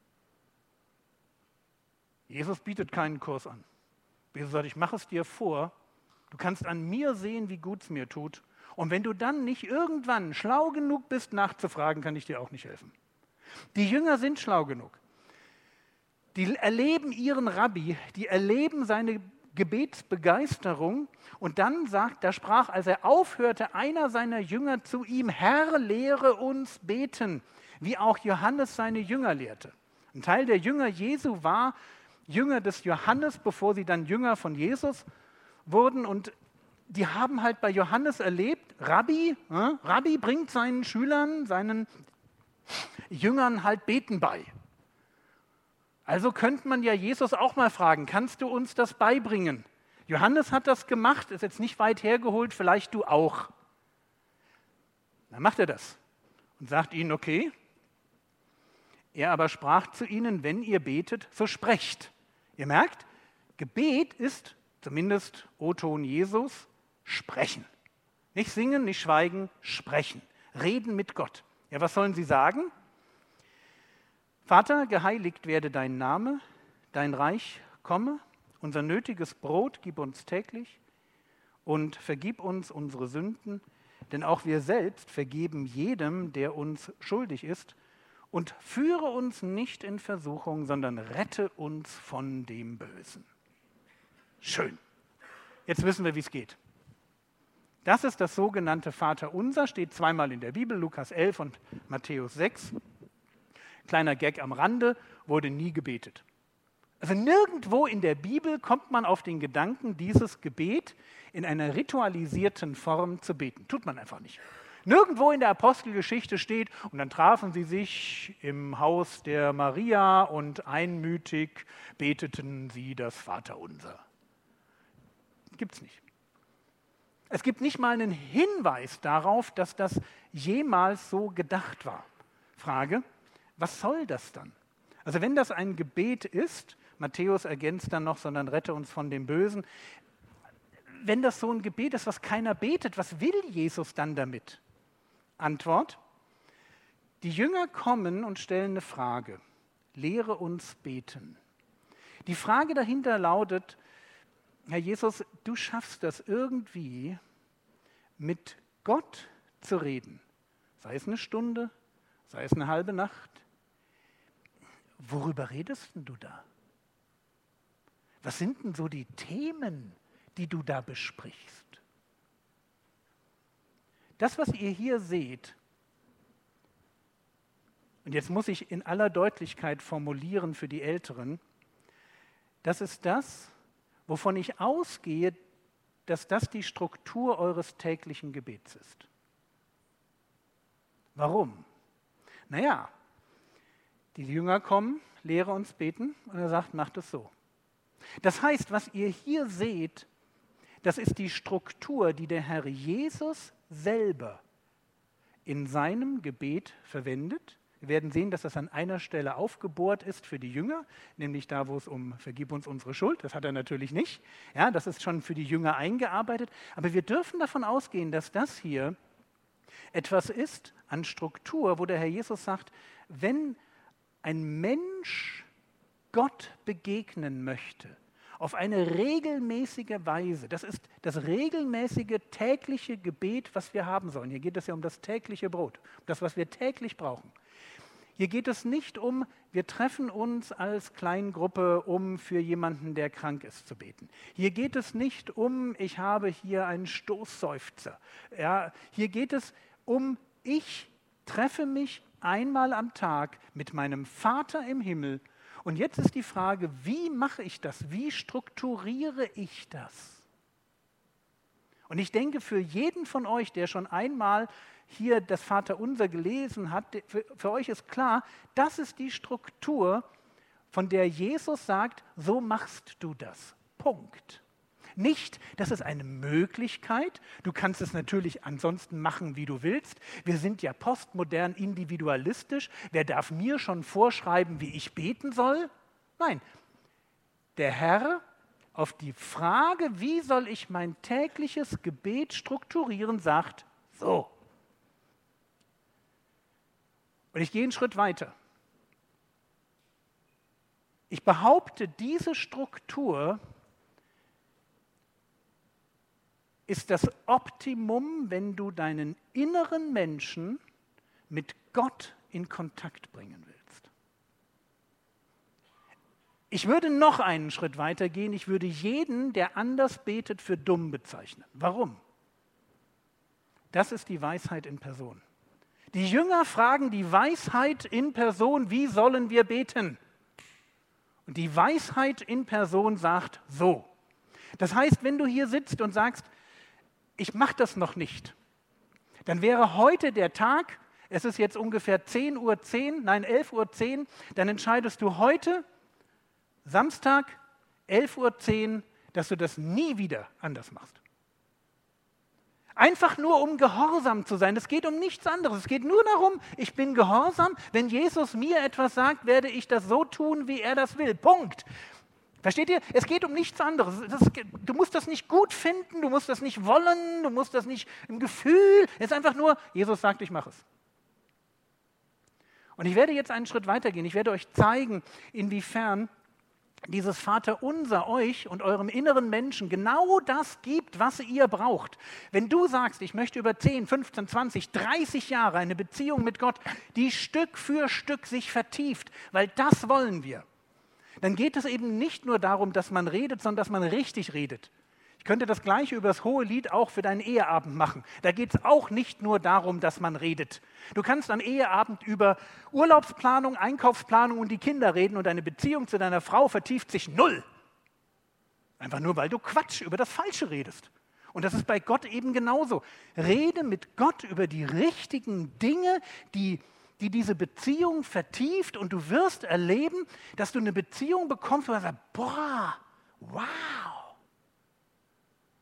Jesus bietet keinen Kurs an. Jesus sagt, ich mache es dir vor, du kannst an mir sehen, wie gut es mir tut. Und wenn du dann nicht irgendwann schlau genug bist, nachzufragen, kann ich dir auch nicht helfen. Die Jünger sind schlau genug. Die erleben ihren Rabbi, die erleben seine Gebetsbegeisterung und dann sagt, da sprach, als er aufhörte, einer seiner Jünger zu ihm, Herr, lehre uns beten, wie auch Johannes seine Jünger lehrte. Ein Teil der Jünger Jesu war Jünger des Johannes, bevor sie dann Jünger von Jesus wurden und die haben halt bei Johannes erlebt, Rabbi, äh, Rabbi bringt seinen Schülern, seinen Jüngern halt Beten bei. Also könnte man ja Jesus auch mal fragen, kannst du uns das beibringen? Johannes hat das gemacht, ist jetzt nicht weit hergeholt, vielleicht du auch. Dann macht er das und sagt ihnen, okay. Er aber sprach zu ihnen, wenn ihr betet, so sprecht. Ihr merkt, Gebet ist, zumindest O-Ton Jesus, sprechen. Nicht singen, nicht schweigen, sprechen. Reden mit Gott. Ja, was sollen sie sagen? Vater, geheiligt werde dein Name, dein Reich komme, unser nötiges Brot gib uns täglich und vergib uns unsere Sünden, denn auch wir selbst vergeben jedem, der uns schuldig ist, und führe uns nicht in Versuchung, sondern rette uns von dem Bösen. Schön. Jetzt wissen wir, wie es geht. Das ist das sogenannte Vaterunser, steht zweimal in der Bibel, Lukas elf und Matthäus sechs. Kleiner Gag am Rande, wurde nie gebetet. Also nirgendwo in der Bibel kommt man auf den Gedanken, dieses Gebet in einer ritualisierten Form zu beten. Tut man einfach nicht. Nirgendwo in der Apostelgeschichte steht, und dann trafen sie sich im Haus der Maria und einmütig beteten sie das Vaterunser. Gibt's nicht. Es gibt nicht mal einen Hinweis darauf, dass das jemals so gedacht war. Frage, was soll das dann? Also wenn das ein Gebet ist, Matthäus ergänzt dann noch, sondern rette uns von dem Bösen, wenn das so ein Gebet ist, was keiner betet, was will Jesus dann damit? Antwort, die Jünger kommen und stellen eine Frage, lehre uns beten. Die Frage dahinter lautet, Herr Jesus, du schaffst das irgendwie, mit Gott zu reden, sei es eine Stunde, sei es eine halbe Nacht. Worüber redest denn du da? Was sind denn so die Themen, die du da besprichst? Das, was ihr hier seht, und jetzt muss ich in aller Deutlichkeit formulieren für die Älteren, das ist das, wovon ich ausgehe, dass das die Struktur eures täglichen Gebets ist. Warum? Naja, die Jünger kommen, lehre uns beten, und er sagt, macht es so. Das heißt, was ihr hier seht, das ist die Struktur, die der Herr Jesus selber in seinem Gebet verwendet. Wir werden sehen, dass das an einer Stelle aufgebohrt ist für die Jünger, nämlich da, wo es um vergib uns unsere Schuld, das hat er natürlich nicht. Ja, das ist schon für die Jünger eingearbeitet. Aber wir dürfen davon ausgehen, dass das hier etwas ist an Struktur, wo der Herr Jesus sagt, wenn ein Mensch Gott begegnen möchte, auf eine regelmäßige Weise, das ist das regelmäßige tägliche Gebet, was wir haben sollen. Hier geht es ja um das tägliche Brot, um das, was wir täglich brauchen. Hier geht es nicht um, wir treffen uns als Kleingruppe, um für jemanden, der krank ist, zu beten. Hier geht es nicht um, ich habe hier einen Stoßseufzer. Ja, hier geht es um, ich treffe mich einmal am Tag mit meinem Vater im Himmel. Und jetzt ist die Frage, wie mache ich das? Wie strukturiere ich das? Und ich denke, für jeden von euch, der schon einmal hier das Vaterunser gelesen hat, für, für euch ist klar, das ist die Struktur, von der Jesus sagt, so machst du das. Punkt. Nicht, das ist eine Möglichkeit, du kannst es natürlich ansonsten machen, wie du willst. Wir sind ja postmodern individualistisch. Wer darf mir schon vorschreiben, wie ich beten soll? Nein, der Herr auf die Frage, wie soll ich mein tägliches Gebet strukturieren, sagt, so. Und ich gehe einen Schritt weiter. Ich behaupte, diese Struktur ist das Optimum, wenn du deinen inneren Menschen mit Gott in Kontakt bringen willst. Ich würde noch einen Schritt weiter gehen. Ich würde jeden, der anders betet, für dumm bezeichnen. Warum? Das ist die Weisheit in Person. Die Jünger fragen die Weisheit in Person, wie sollen wir beten? Und die Weisheit in Person sagt so. Das heißt, wenn du hier sitzt und sagst, ich mache das noch nicht, dann wäre heute der Tag, es ist jetzt ungefähr zehn Uhr zehn, nein elf Uhr zehn, dann entscheidest du heute, Samstag, elf Uhr zehn, dass du das nie wieder anders machst. Einfach nur, um gehorsam zu sein. Es geht um nichts anderes. Es geht nur darum, ich bin gehorsam. Wenn Jesus mir etwas sagt, werde ich das so tun, wie er das will. Punkt. Versteht ihr? Es geht um nichts anderes. Das, du musst das nicht gut finden, du musst das nicht wollen, du musst das nicht im Gefühl. Es ist einfach nur, Jesus sagt, ich mache es. Und ich werde jetzt einen Schritt weitergehen. Ich werde euch zeigen, inwiefern dieses Vaterunser euch und eurem inneren Menschen genau das gibt, was ihr braucht. Wenn du sagst, ich möchte über zehn, fünfzehn, zwanzig, dreißig Jahre eine Beziehung mit Gott, die Stück für Stück sich vertieft, weil das wollen wir, dann geht es eben nicht nur darum, dass man redet, sondern dass man richtig redet. Ich könnte das Gleiche über das hohe Lied auch für deinen Eheabend machen. Da geht es auch nicht nur darum, dass man redet. Du kannst am Eheabend über Urlaubsplanung, Einkaufsplanung und die Kinder reden und deine Beziehung zu deiner Frau vertieft sich null. Einfach nur, weil du Quatsch über das Falsche redest. Und das ist bei Gott eben genauso. Rede mit Gott über die richtigen Dinge, die, die diese Beziehung vertieft, und du wirst erleben, dass du eine Beziehung bekommst, wo du sagst, boah, wow.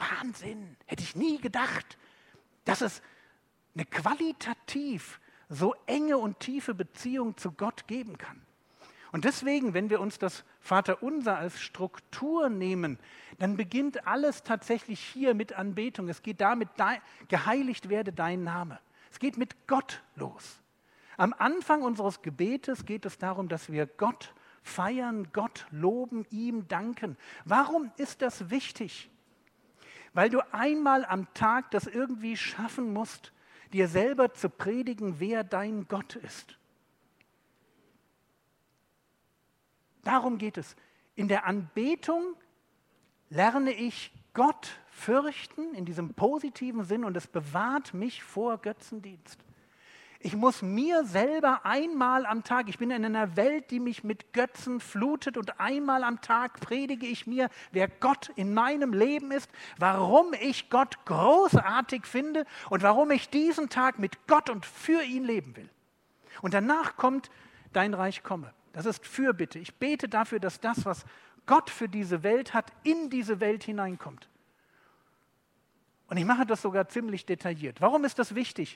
Wahnsinn, hätte ich nie gedacht, dass es eine qualitativ so enge und tiefe Beziehung zu Gott geben kann. Und deswegen, wenn wir uns das Vaterunser als Struktur nehmen, dann beginnt alles tatsächlich hier mit Anbetung. Es geht damit, geheiligt werde dein Name. Es geht mit Gott los. Am Anfang unseres Gebetes geht es darum, dass wir Gott feiern, Gott loben, ihm danken. Warum ist das wichtig? Weil du einmal am Tag das irgendwie schaffen musst, dir selber zu predigen, wer dein Gott ist. Darum geht es. In der Anbetung lerne ich Gott fürchten, in diesem positiven Sinn, und es bewahrt mich vor Götzendienst. Ich muss mir selber einmal am Tag, ich bin in einer Welt, die mich mit Götzen flutet, und einmal am Tag predige ich mir, wer Gott in meinem Leben ist, warum ich Gott großartig finde und warum ich diesen Tag mit Gott und für ihn leben will. Und danach kommt, dein Reich komme. Das ist Fürbitte. Ich bete dafür, dass das, was Gott für diese Welt hat, in diese Welt hineinkommt. Und ich mache das sogar ziemlich detailliert. Warum ist das wichtig?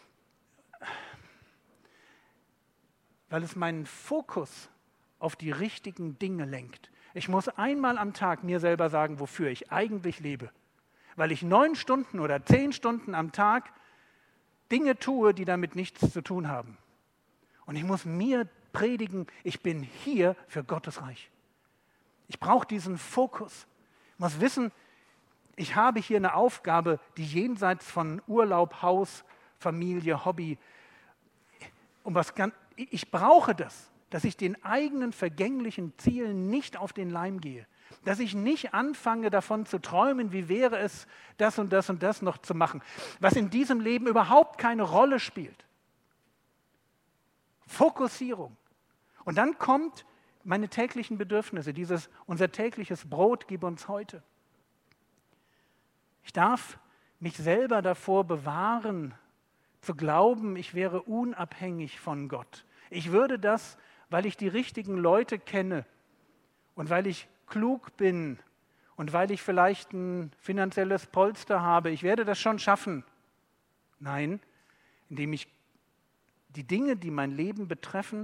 Weil es meinen Fokus auf die richtigen Dinge lenkt. Ich muss einmal am Tag mir selber sagen, wofür ich eigentlich lebe. Weil ich neun Stunden oder zehn Stunden am Tag Dinge tue, die damit nichts zu tun haben. Und ich muss mir predigen, ich bin hier für Gottes Reich. Ich brauche diesen Fokus. Ich muss wissen, ich habe hier eine Aufgabe, die jenseits von Urlaub, Haus, Familie, Hobby, um was ganz, ich brauche das, dass ich den eigenen vergänglichen Zielen nicht auf den Leim gehe. Dass ich nicht anfange, davon zu träumen, wie wäre es, das und das und das noch zu machen, was in diesem Leben überhaupt keine Rolle spielt. Fokussierung. Und dann kommt meine täglichen Bedürfnisse, dieses unser tägliches Brot gib uns heute. Ich darf mich selber davor bewahren, zu glauben, ich wäre unabhängig von Gott. Ich würde das, weil ich die richtigen Leute kenne und weil ich klug bin und weil ich vielleicht ein finanzielles Polster habe, ich werde das schon schaffen. Nein, indem ich die Dinge, die mein Leben betreffen,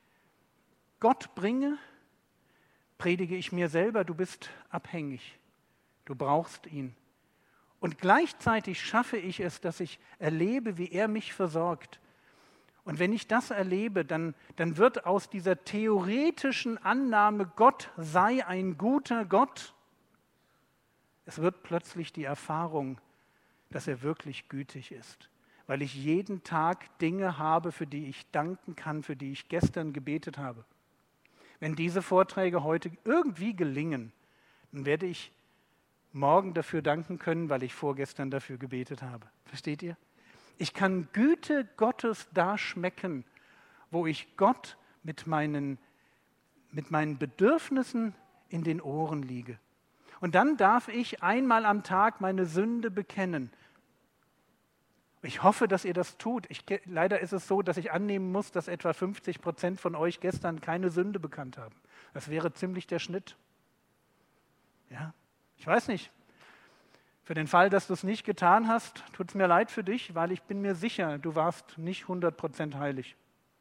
Gott bringe, predige ich mir selber, du bist abhängig, du brauchst ihn. Und gleichzeitig schaffe ich es, dass ich erlebe, wie er mich versorgt. Und wenn ich das erlebe, dann, dann wird aus dieser theoretischen Annahme, Gott sei ein guter Gott, es wird plötzlich die Erfahrung, dass er wirklich gütig ist. Weil ich jeden Tag Dinge habe, für die ich danken kann, für die ich gestern gebetet habe. Wenn diese Vorträge heute irgendwie gelingen, dann werde ich morgen dafür danken können, weil ich vorgestern dafür gebetet habe. Versteht ihr? Ich kann Güte Gottes da schmecken, wo ich Gott mit meinen, mit meinen Bedürfnissen in den Ohren liege. Und dann darf ich einmal am Tag meine Sünde bekennen. Ich hoffe, dass ihr das tut. Ich, leider ist es so, dass ich annehmen muss, dass etwa fünfzig Prozent von euch gestern keine Sünde bekannt haben. Das wäre ziemlich der Schnitt. Ja, ich weiß nicht. Für den Fall, dass du es nicht getan hast, tut es mir leid für dich, weil ich bin mir sicher, du warst nicht hundert Prozent heilig.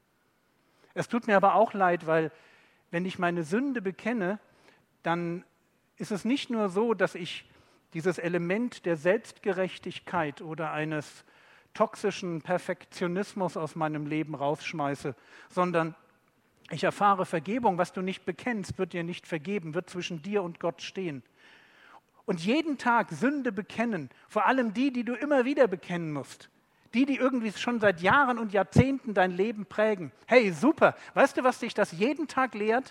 Es tut mir aber auch leid, weil wenn ich meine Sünde bekenne, dann ist es nicht nur so, dass ich dieses Element der Selbstgerechtigkeit oder eines toxischen Perfektionismus aus meinem Leben rausschmeiße, sondern ich erfahre Vergebung. Was du nicht bekennst, wird dir nicht vergeben, wird zwischen dir und Gott stehen. Und jeden Tag Sünde bekennen, vor allem die, die du immer wieder bekennen musst, die, die irgendwie schon seit Jahren und Jahrzehnten dein Leben prägen. Hey, super, weißt du, was dich das jeden Tag lehrt?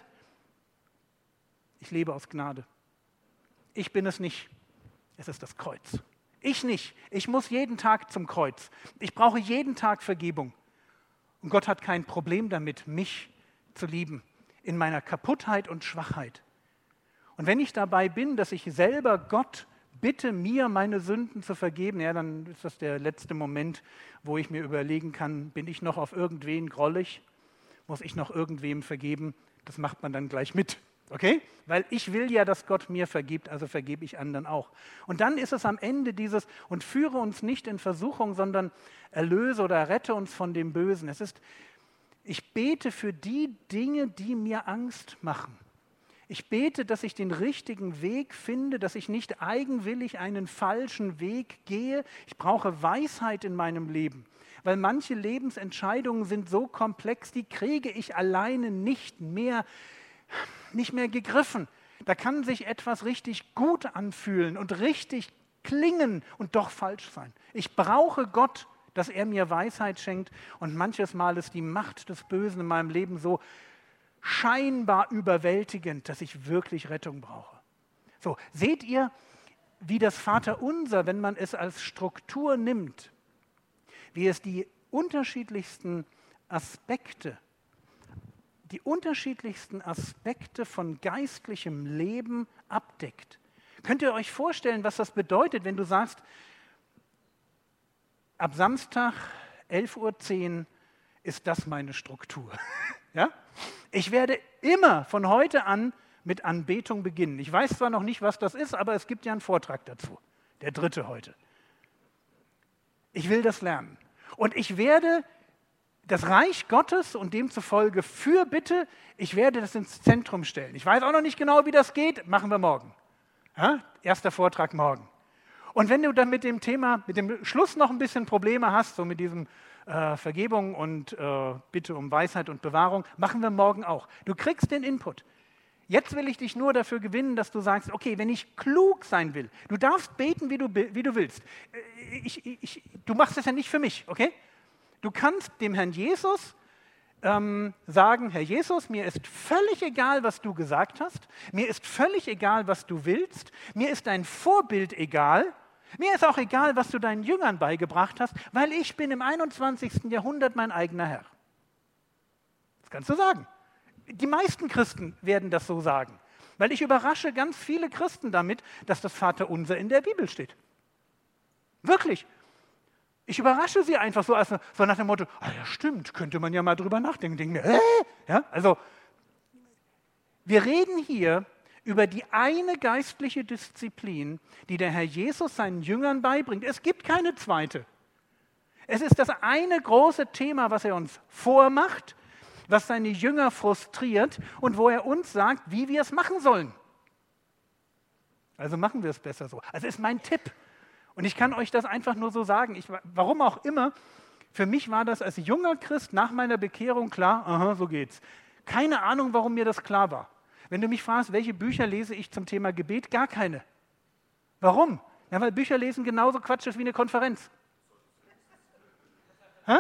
Ich lebe aus Gnade. Ich bin es nicht, es ist das Kreuz. Ich nicht, ich muss jeden Tag zum Kreuz. Ich brauche jeden Tag Vergebung. Und Gott hat kein Problem damit, mich zu lieben, in meiner Kaputtheit und Schwachheit. Und wenn ich dabei bin, dass ich selber Gott bitte, mir meine Sünden zu vergeben, ja, dann ist das der letzte Moment, wo ich mir überlegen kann, bin ich noch auf irgendwen grollig? Muss ich noch irgendwem vergeben? Das macht man dann gleich mit. Okay? Weil ich will ja, dass Gott mir vergibt, also vergebe ich anderen auch. Und dann ist es am Ende dieses, und führe uns nicht in Versuchung, sondern erlöse oder rette uns von dem Bösen. Es ist, ich bete für die Dinge, die mir Angst machen. Ich bete, dass ich den richtigen Weg finde, dass ich nicht eigenwillig einen falschen Weg gehe. Ich brauche Weisheit in meinem Leben, weil manche Lebensentscheidungen sind so komplex, die kriege ich alleine nicht mehr, nicht mehr gegriffen. Da kann sich etwas richtig gut anfühlen und richtig klingen und doch falsch sein. Ich brauche Gott, dass er mir Weisheit schenkt, und manches Mal ist die Macht des Bösen in meinem Leben so scheinbar überwältigend, dass ich wirklich Rettung brauche. So, seht ihr, wie das Vaterunser, wenn man es als Struktur nimmt, wie es die unterschiedlichsten Aspekte, die unterschiedlichsten Aspekte von geistlichem Leben abdeckt. Könnt ihr euch vorstellen, was das bedeutet, wenn du sagst, ab Samstag elf Uhr zehn ist das meine Struktur. Ja? Ich werde immer von heute an mit Anbetung beginnen. Ich weiß zwar noch nicht, was das ist, aber es gibt ja einen Vortrag dazu, der dritte heute. Ich will das lernen. Und ich werde das Reich Gottes und demzufolge Fürbitte, ich werde das ins Zentrum stellen. Ich weiß auch noch nicht genau, wie das geht, machen wir morgen. Ja? Erster Vortrag morgen. Und wenn du dann mit dem Thema, mit dem Schluss noch ein bisschen Probleme hast, so mit diesem äh, Vergebung und äh, Bitte um Weisheit und Bewahrung, machen wir morgen auch. Du kriegst den Input. Jetzt will ich dich nur dafür gewinnen, dass du sagst, okay, wenn ich klug sein will, du darfst beten, wie du, wie du willst. Ich, ich, du machst es ja nicht für mich, okay? Du kannst dem Herrn Jesus ähm, sagen, Herr Jesus, mir ist völlig egal, was du gesagt hast, mir ist völlig egal, was du willst, mir ist dein Vorbild egal, mir ist auch egal, was du deinen Jüngern beigebracht hast, weil ich bin im einundzwanzigsten Jahrhundert mein eigener Herr. Das kannst du sagen. Die meisten Christen werden das so sagen, weil ich überrasche ganz viele Christen damit, dass das Vaterunser in der Bibel steht. Wirklich. Ich überrasche sie einfach so, als, so nach dem Motto, ah ja stimmt, könnte man ja mal drüber nachdenken. Denken mir, äh? Ja, also wir reden hier über die eine geistliche Disziplin, die der Herr Jesus seinen Jüngern beibringt. Es gibt keine zweite. Es ist das eine große Thema, was er uns vormacht, was seine Jünger frustriert und wo er uns sagt, wie wir es machen sollen. Also machen wir es besser so. Also ist mein Tipp. Und ich kann euch das einfach nur so sagen. Ich, warum auch immer, für mich war das als junger Christ nach meiner Bekehrung klar, aha, so geht's. Keine Ahnung, warum mir das klar war. Wenn du mich fragst, welche Bücher lese ich zum Thema Gebet, gar keine. Warum? Ja, weil Bücher lesen genauso Quatsch ist wie eine Konferenz. Hä?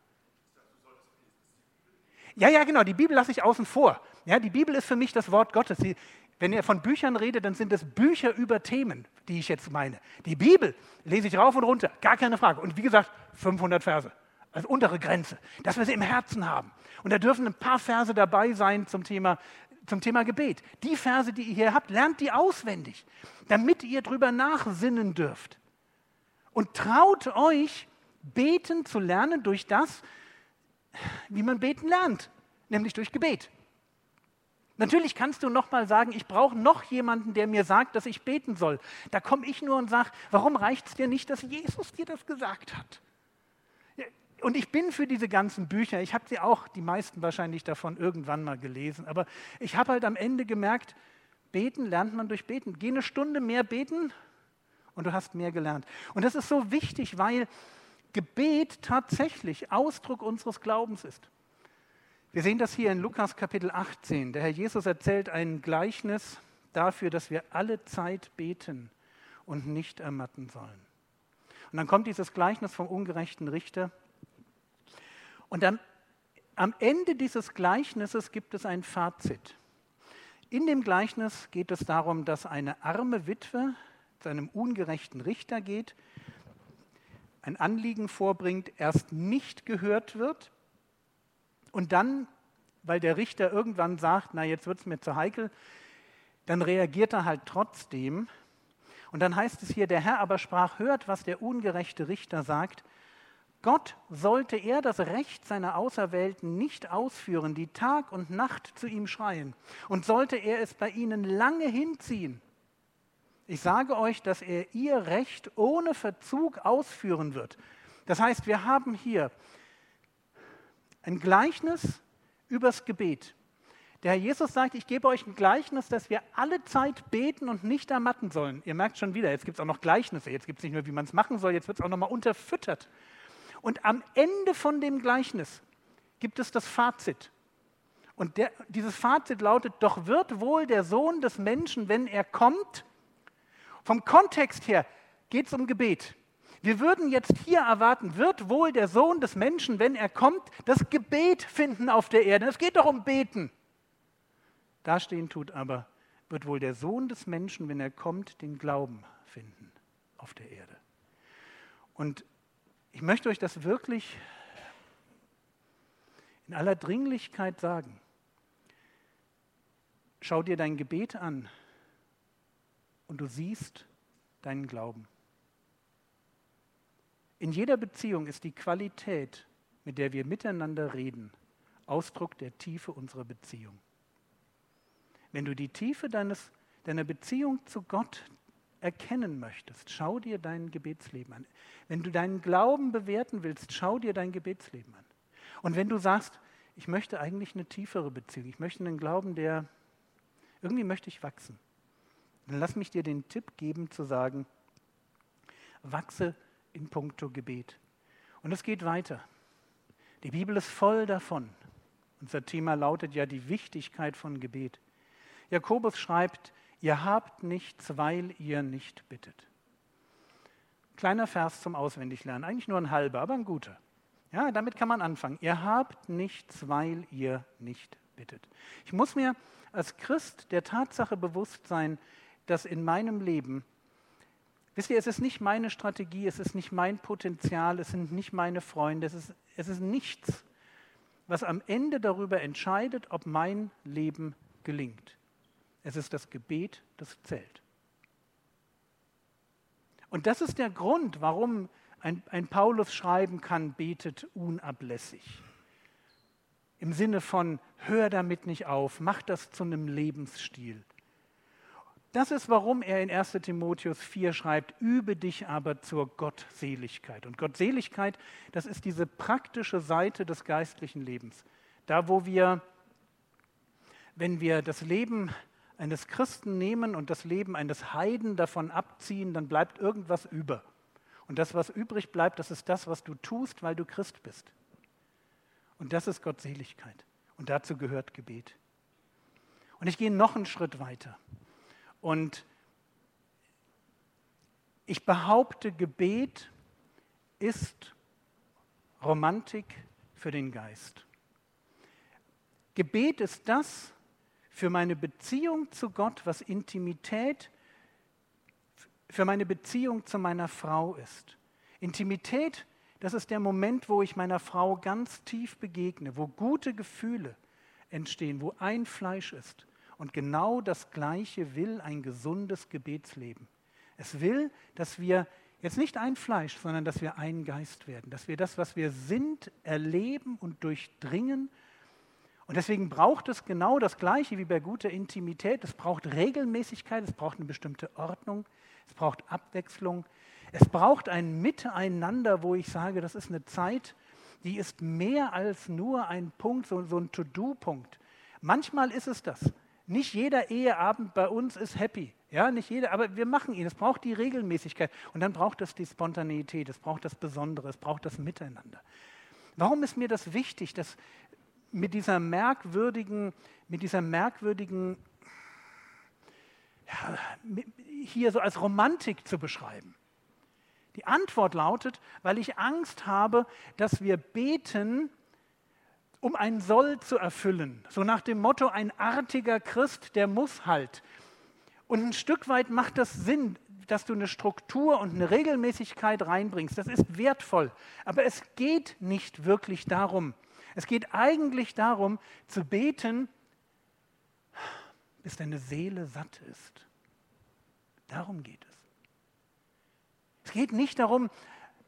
Ja, ja, genau, die Bibel lasse ich außen vor. Ja, die Bibel ist für mich das Wort Gottes. Die, wenn ihr von Büchern redet, dann sind es Bücher über Themen, die ich jetzt meine. Die Bibel lese ich rauf und runter, gar keine Frage. Und wie gesagt, fünfhundert Verse, als untere Grenze, dass wir sie im Herzen haben. Und da dürfen ein paar Verse dabei sein zum Thema, zum Thema Gebet. Die Verse, die ihr hier habt, lernt die auswendig, damit ihr drüber nachsinnen dürft. Und traut euch, beten zu lernen durch das, wie man beten lernt, nämlich durch Gebet. Natürlich kannst du noch mal sagen, ich brauche noch jemanden, der mir sagt, dass ich beten soll. Da komme ich nur und sage, warum reicht es dir nicht, dass Jesus dir das gesagt hat? Und ich bin für diese ganzen Bücher, ich habe sie auch, die meisten wahrscheinlich davon, irgendwann mal gelesen, aber ich habe halt am Ende gemerkt, beten lernt man durch Beten. Geh eine Stunde mehr beten und du hast mehr gelernt. Und das ist so wichtig, weil Gebet tatsächlich Ausdruck unseres Glaubens ist. Wir sehen das hier in Lukas Kapitel achtzehn. Der Herr Jesus erzählt ein Gleichnis dafür, dass wir alle Zeit beten und nicht ermatten sollen. Und dann kommt dieses Gleichnis vom ungerechten Richter. Und dann, am Ende dieses Gleichnisses gibt es ein Fazit. In dem Gleichnis geht es darum, dass eine arme Witwe zu einem ungerechten Richter geht, ein Anliegen vorbringt, erst nicht gehört wird und dann, weil der Richter irgendwann sagt, na jetzt wird es mir zu heikel, dann reagiert er halt trotzdem. Und dann heißt es hier, der Herr aber sprach, hört, was der ungerechte Richter sagt Gott sollte er das Recht seiner Auserwählten nicht ausführen, die Tag und Nacht zu ihm schreien, und sollte er es bei ihnen lange hinziehen. Ich sage euch, dass er ihr Recht ohne Verzug ausführen wird. Das heißt, wir haben hier ein Gleichnis übers Gebet. Der Herr Jesus sagt, ich gebe euch ein Gleichnis, dass wir alle Zeit beten und nicht ermatten sollen. Ihr merkt schon wieder, jetzt gibt es auch noch Gleichnisse. Jetzt gibt es nicht nur, wie man es machen soll, jetzt wird es auch noch mal unterfüttert. Und am Ende von dem Gleichnis gibt es das Fazit. Und der, dieses Fazit lautet, doch wird wohl der Sohn des Menschen, wenn er kommt, vom Kontext her geht es um Gebet. Wir würden jetzt hier erwarten, wird wohl der Sohn des Menschen, wenn er kommt, das Gebet finden auf der Erde. Es geht doch um Beten. Da stehen tut aber, wird wohl der Sohn des Menschen, wenn er kommt, den Glauben finden auf der Erde. Und ich möchte euch das wirklich in aller Dringlichkeit sagen. Schau dir dein Gebet an und du siehst deinen Glauben. In jeder Beziehung ist die Qualität, mit der wir miteinander reden, Ausdruck der Tiefe unserer Beziehung. Wenn du die Tiefe deines, deiner Beziehung zu Gott erkennen möchtest, schau dir dein Gebetsleben an. Wenn du deinen Glauben bewerten willst, schau dir dein Gebetsleben an. Und wenn du sagst, ich möchte eigentlich eine tiefere Beziehung, ich möchte einen Glauben, der, irgendwie möchte ich wachsen, dann lass mich dir den Tipp geben zu sagen, wachse in puncto Gebet. Und es geht weiter. Die Bibel ist voll davon. Unser Thema lautet ja die Wichtigkeit von Gebet. Jakobus schreibt, ihr habt nichts, weil ihr nicht bittet. Kleiner Vers zum Auswendiglernen, eigentlich nur ein halber, aber ein guter. Ja, damit kann man anfangen. Ihr habt nichts, weil ihr nicht bittet. Ich muss mir als Christ der Tatsache bewusst sein, dass in meinem Leben, wisst ihr, es ist nicht meine Strategie, es ist nicht mein Potenzial, es sind nicht meine Freunde, es ist, es ist nichts, was am Ende darüber entscheidet, ob mein Leben gelingt. Es ist das Gebet, das zählt. Und das ist der Grund, warum ein, ein Paulus schreiben kann, betet unablässig. Im Sinne von, hör damit nicht auf, mach das zu einem Lebensstil. Das ist, warum er in erster Timotheus vier schreibt, übe dich aber zur Gottseligkeit. Und Gottseligkeit, das ist diese praktische Seite des geistlichen Lebens. Da, wo wir, wenn wir das Leben eines Christen nehmen und das Leben eines Heiden davon abziehen, dann bleibt irgendwas über. Und das, was übrig bleibt, das ist das, was du tust, weil du Christ bist. Und das ist Gottseligkeit. Und dazu gehört Gebet. Und ich gehe noch einen Schritt weiter. Und ich behaupte, Gebet ist Romantik für den Geist. Gebet ist das für meine Beziehung zu Gott, was Intimität für meine Beziehung zu meiner Frau ist. Intimität, das ist der Moment, wo ich meiner Frau ganz tief begegne, wo gute Gefühle entstehen, wo ein Fleisch ist. Und genau das Gleiche will ein gesundes Gebetsleben. Es will, dass wir jetzt nicht ein Fleisch, sondern dass wir ein Geist werden, dass wir das, was wir sind, erleben und durchdringen. Und deswegen braucht es genau das Gleiche wie bei guter Intimität. Es braucht Regelmäßigkeit, es braucht eine bestimmte Ordnung, es braucht Abwechslung. Es braucht ein Miteinander, wo ich sage, das ist eine Zeit, die ist mehr als nur ein Punkt, so, so ein To-Do-Punkt. Manchmal ist es das. Nicht jeder Eheabend bei uns ist happy. Ja, nicht jeder, aber wir machen ihn. Es braucht die Regelmäßigkeit. Und dann braucht es die Spontaneität, es braucht das Besondere, es braucht das Miteinander. Warum ist mir das wichtig, dass mit dieser merkwürdigen, mit dieser merkwürdigen, ja, hier so als Romantik zu beschreiben? Die Antwort lautet, weil ich Angst habe, dass wir beten, um ein Soll zu erfüllen. So nach dem Motto, ein artiger Christ, der muss halt. Und ein Stück weit macht das Sinn, dass du eine Struktur und eine Regelmäßigkeit reinbringst. Das ist wertvoll. Aber es geht nicht wirklich darum. Es geht eigentlich darum, zu beten, bis deine Seele satt ist. Darum geht es. Es geht nicht darum,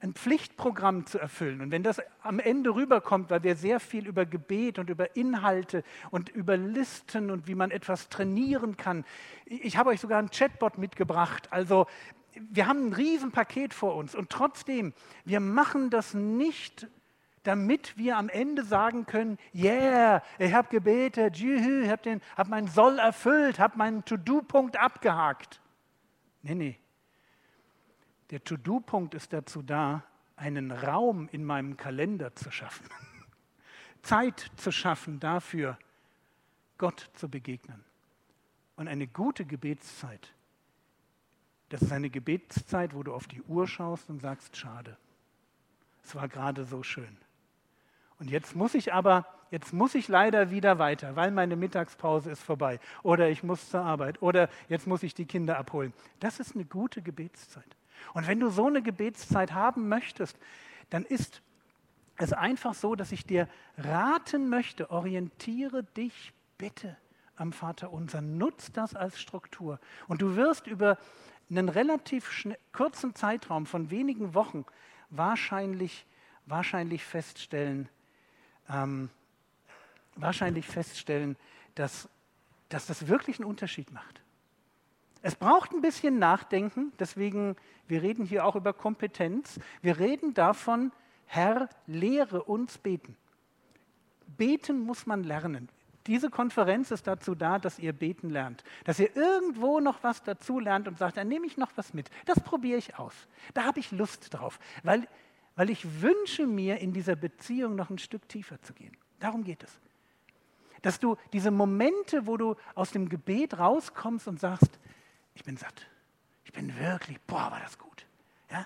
ein Pflichtprogramm zu erfüllen. Und wenn das am Ende rüberkommt, weil wir sehr viel über Gebet und über Inhalte und über Listen und wie man etwas trainieren kann. Ich habe euch sogar einen Chatbot mitgebracht. Also wir haben ein Riesenpaket vor uns und trotzdem, wir machen das nicht, damit wir am Ende sagen können, yeah, ich habe gebetet, juhu, ich habe hab meinen Soll erfüllt, habe meinen To-Do-Punkt abgehakt. Nee, nee. Der To-Do-Punkt ist dazu da, einen Raum in meinem Kalender zu schaffen. Zeit zu schaffen dafür, Gott zu begegnen. Und eine gute Gebetszeit, das ist eine Gebetszeit, wo du auf die Uhr schaust und sagst, schade, es war gerade so schön. Und jetzt muss ich aber, jetzt muss ich leider wieder weiter, weil meine Mittagspause ist vorbei. Oder ich muss zur Arbeit. Oder jetzt muss ich die Kinder abholen. Das ist eine gute Gebetszeit. Und wenn du so eine Gebetszeit haben möchtest, dann ist es einfach so, dass ich dir raten möchte, orientiere dich bitte am Vaterunser. Nutz das als Struktur. Und du wirst über einen relativ schnell, kurzen Zeitraum von wenigen Wochen wahrscheinlich, wahrscheinlich feststellen, ähm, wahrscheinlich feststellen, dass, dass das wirklich einen Unterschied macht. Es braucht ein bisschen Nachdenken, deswegen, wir reden hier auch über Kompetenz. Wir reden davon, Herr, lehre uns beten. Beten muss man lernen. Diese Konferenz ist dazu da, dass ihr beten lernt. Dass ihr irgendwo noch was dazu lernt und sagt, dann nehme ich noch was mit. Das probiere ich aus. Da habe ich Lust drauf, weil, weil ich wünsche mir, in dieser Beziehung noch ein Stück tiefer zu gehen. Darum geht es. Dass du diese Momente, wo du aus dem Gebet rauskommst und sagst, ich bin satt. Ich bin wirklich, boah, war das gut. Ja?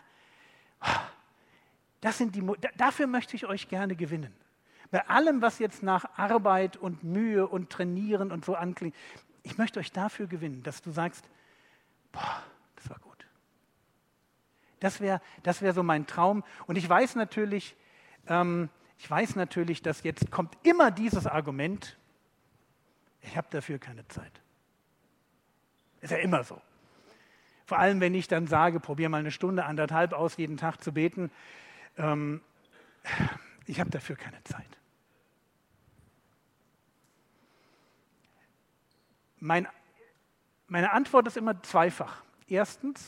Das sind die, dafür möchte ich euch gerne gewinnen. Bei allem, was jetzt nach Arbeit und Mühe und Trainieren und so anklingt, ich möchte euch dafür gewinnen, dass du sagst, boah, das war gut. Das wäre das wär so mein Traum. Und ich weiß natürlich, ähm, ich weiß natürlich, dass jetzt kommt immer dieses Argument, ich habe dafür keine Zeit. Ist ja immer so. Vor allem, wenn ich dann sage, probier mal eine Stunde, anderthalb aus, jeden Tag zu beten. Ähm, ich habe dafür keine Zeit. Mein, meine Antwort ist immer zweifach. Erstens,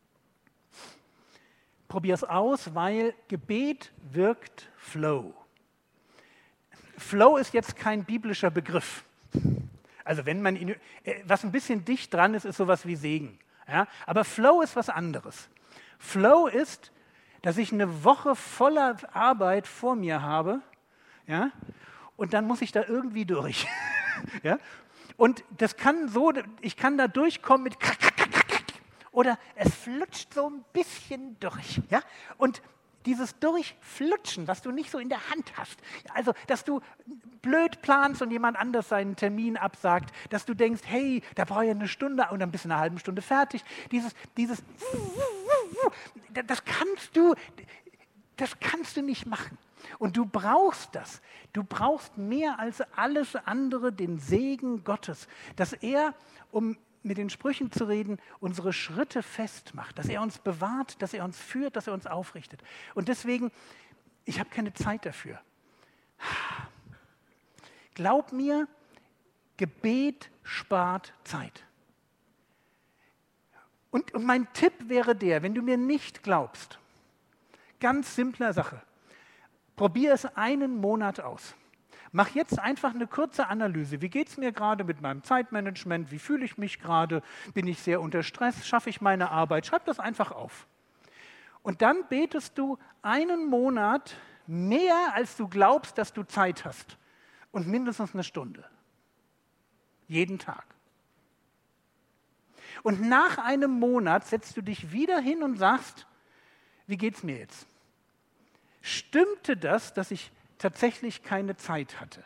probier es aus, weil Gebet wirkt Flow. Flow ist jetzt kein biblischer Begriff. Also wenn man ihn, was ein bisschen dicht dran ist, ist sowas wie Segen. Ja? Aber Flow ist was anderes. Flow ist, dass ich eine Woche voller Arbeit vor mir habe, ja? Und dann muss ich da irgendwie durch. Ja? Und das kann so, ich kann da durchkommen mit oder es flutscht so ein bisschen durch. Ja? Und dieses Durchflutschen, was du nicht so in der Hand hast, also dass du blöd planst und jemand anders seinen Termin absagt, dass du denkst, hey, da brauche ich eine Stunde und dann bist du eine halbe Stunde fertig. Dieses, dieses, das kannst du, das kannst du nicht machen. Und du brauchst das. Du brauchst mehr als alles andere den Segen Gottes, dass er, um mit den Sprüchen zu reden, unsere Schritte festmacht, dass er uns bewahrt, dass er uns führt, dass er uns aufrichtet. Und deswegen, ich habe keine Zeit dafür. Glaub mir, Gebet spart Zeit. Und, und mein Tipp wäre der, wenn du mir nicht glaubst, ganz simpler Sache, probier es einen Monat aus. Mach jetzt einfach eine kurze Analyse. Wie geht es mir gerade mit meinem Zeitmanagement? Wie fühle ich mich gerade? Bin ich sehr unter Stress? Schaffe ich meine Arbeit? Schreib das einfach auf. Und dann betest du einen Monat mehr, als du glaubst, dass du Zeit hast. Und mindestens eine Stunde. Jeden Tag. Und nach einem Monat setzt du dich wieder hin und sagst, wie geht es mir jetzt? Stimmte das, dass ich tatsächlich keine Zeit hatte?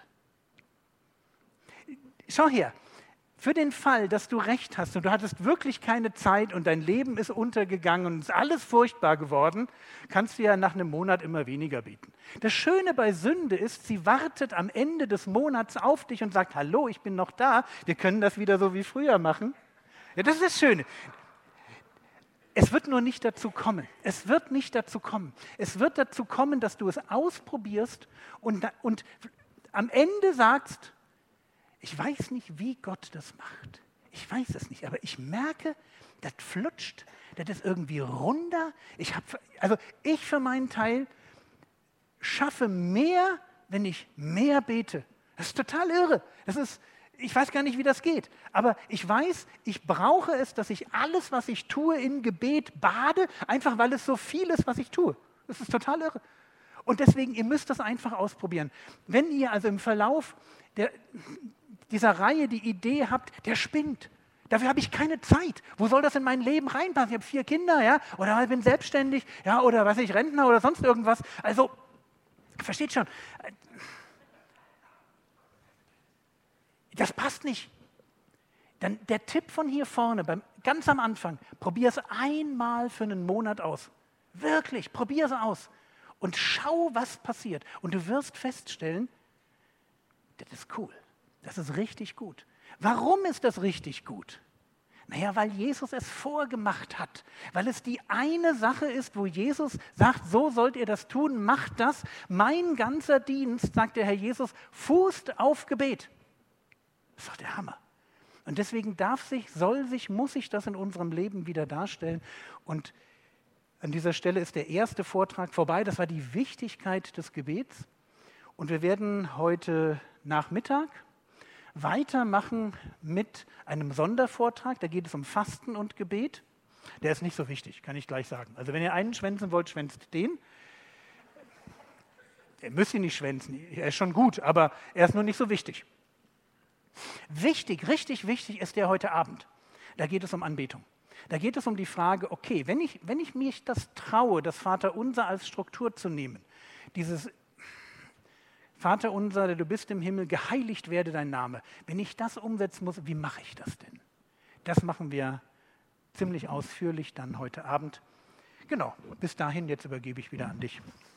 Schau her, für den Fall, dass du recht hast und du hattest wirklich keine Zeit und dein Leben ist untergegangen und ist alles furchtbar geworden, kannst du ja nach einem Monat immer weniger beten. Das Schöne bei Sünde ist, sie wartet am Ende des Monats auf dich und sagt, hallo, ich bin noch da, wir können das wieder so wie früher machen. Ja, das ist das Schöne. Es wird nur nicht dazu kommen. Es wird nicht dazu kommen. Es wird dazu kommen, dass du es ausprobierst und, und am Ende sagst, ich weiß nicht, wie Gott das macht. Ich weiß es nicht, aber ich merke, das flutscht, das ist irgendwie runder. Ich hab, also ich für meinen Teil schaffe mehr, wenn ich mehr bete. Das ist total irre. Das ist, ich weiß gar nicht, wie das geht. Aber ich weiß, ich brauche es, dass ich alles, was ich tue, in Gebet bade, einfach weil es so viel ist, was ich tue. Das ist total irre. Und deswegen, ihr müsst das einfach ausprobieren. Wenn ihr also im Verlauf der, dieser Reihe die Idee habt, der spinnt, dafür habe ich keine Zeit. Wo soll das in mein Leben reinpassen? Ich habe vier Kinder, ja, oder ich bin selbstständig, ja, oder was ich, Rentner oder sonst irgendwas. Also, versteht schon, das passt nicht. Dann der Tipp von hier vorne, beim, ganz am Anfang, probier es einmal für einen Monat aus. Wirklich, probier es aus. Und schau, was passiert. Und du wirst feststellen, das ist cool. Das ist richtig gut. Warum ist das richtig gut? Naja, weil Jesus es vorgemacht hat. Weil es die eine Sache ist, wo Jesus sagt, so sollt ihr das tun, macht das. Mein ganzer Dienst, sagt der Herr Jesus, fußt auf Gebet. Das ist doch der Hammer. Und deswegen darf sich, soll sich, muss sich das in unserem Leben wieder darstellen. Und an dieser Stelle ist der erste Vortrag vorbei. Das war die Wichtigkeit des Gebets. Und wir werden heute Nachmittag weitermachen mit einem Sondervortrag. Da geht es um Fasten und Gebet. Der ist nicht so wichtig, kann ich gleich sagen. Also wenn ihr einen schwänzen wollt, schwänzt den. Ihr müsst ihn nicht schwänzen, er ist schon gut, aber er ist nur nicht so wichtig. Wichtig, richtig wichtig ist der heute Abend. Da geht es um Anbetung. Da geht es um die Frage, okay, wenn ich, wenn ich mich das traue, das Vaterunser als Struktur zu nehmen, dieses Vater unser, der du bist im Himmel, geheiligt werde dein Name. Wenn ich das umsetzen muss, wie mache ich das denn? Das machen wir ziemlich ausführlich dann heute Abend. Genau, bis dahin, jetzt übergebe ich wieder an dich.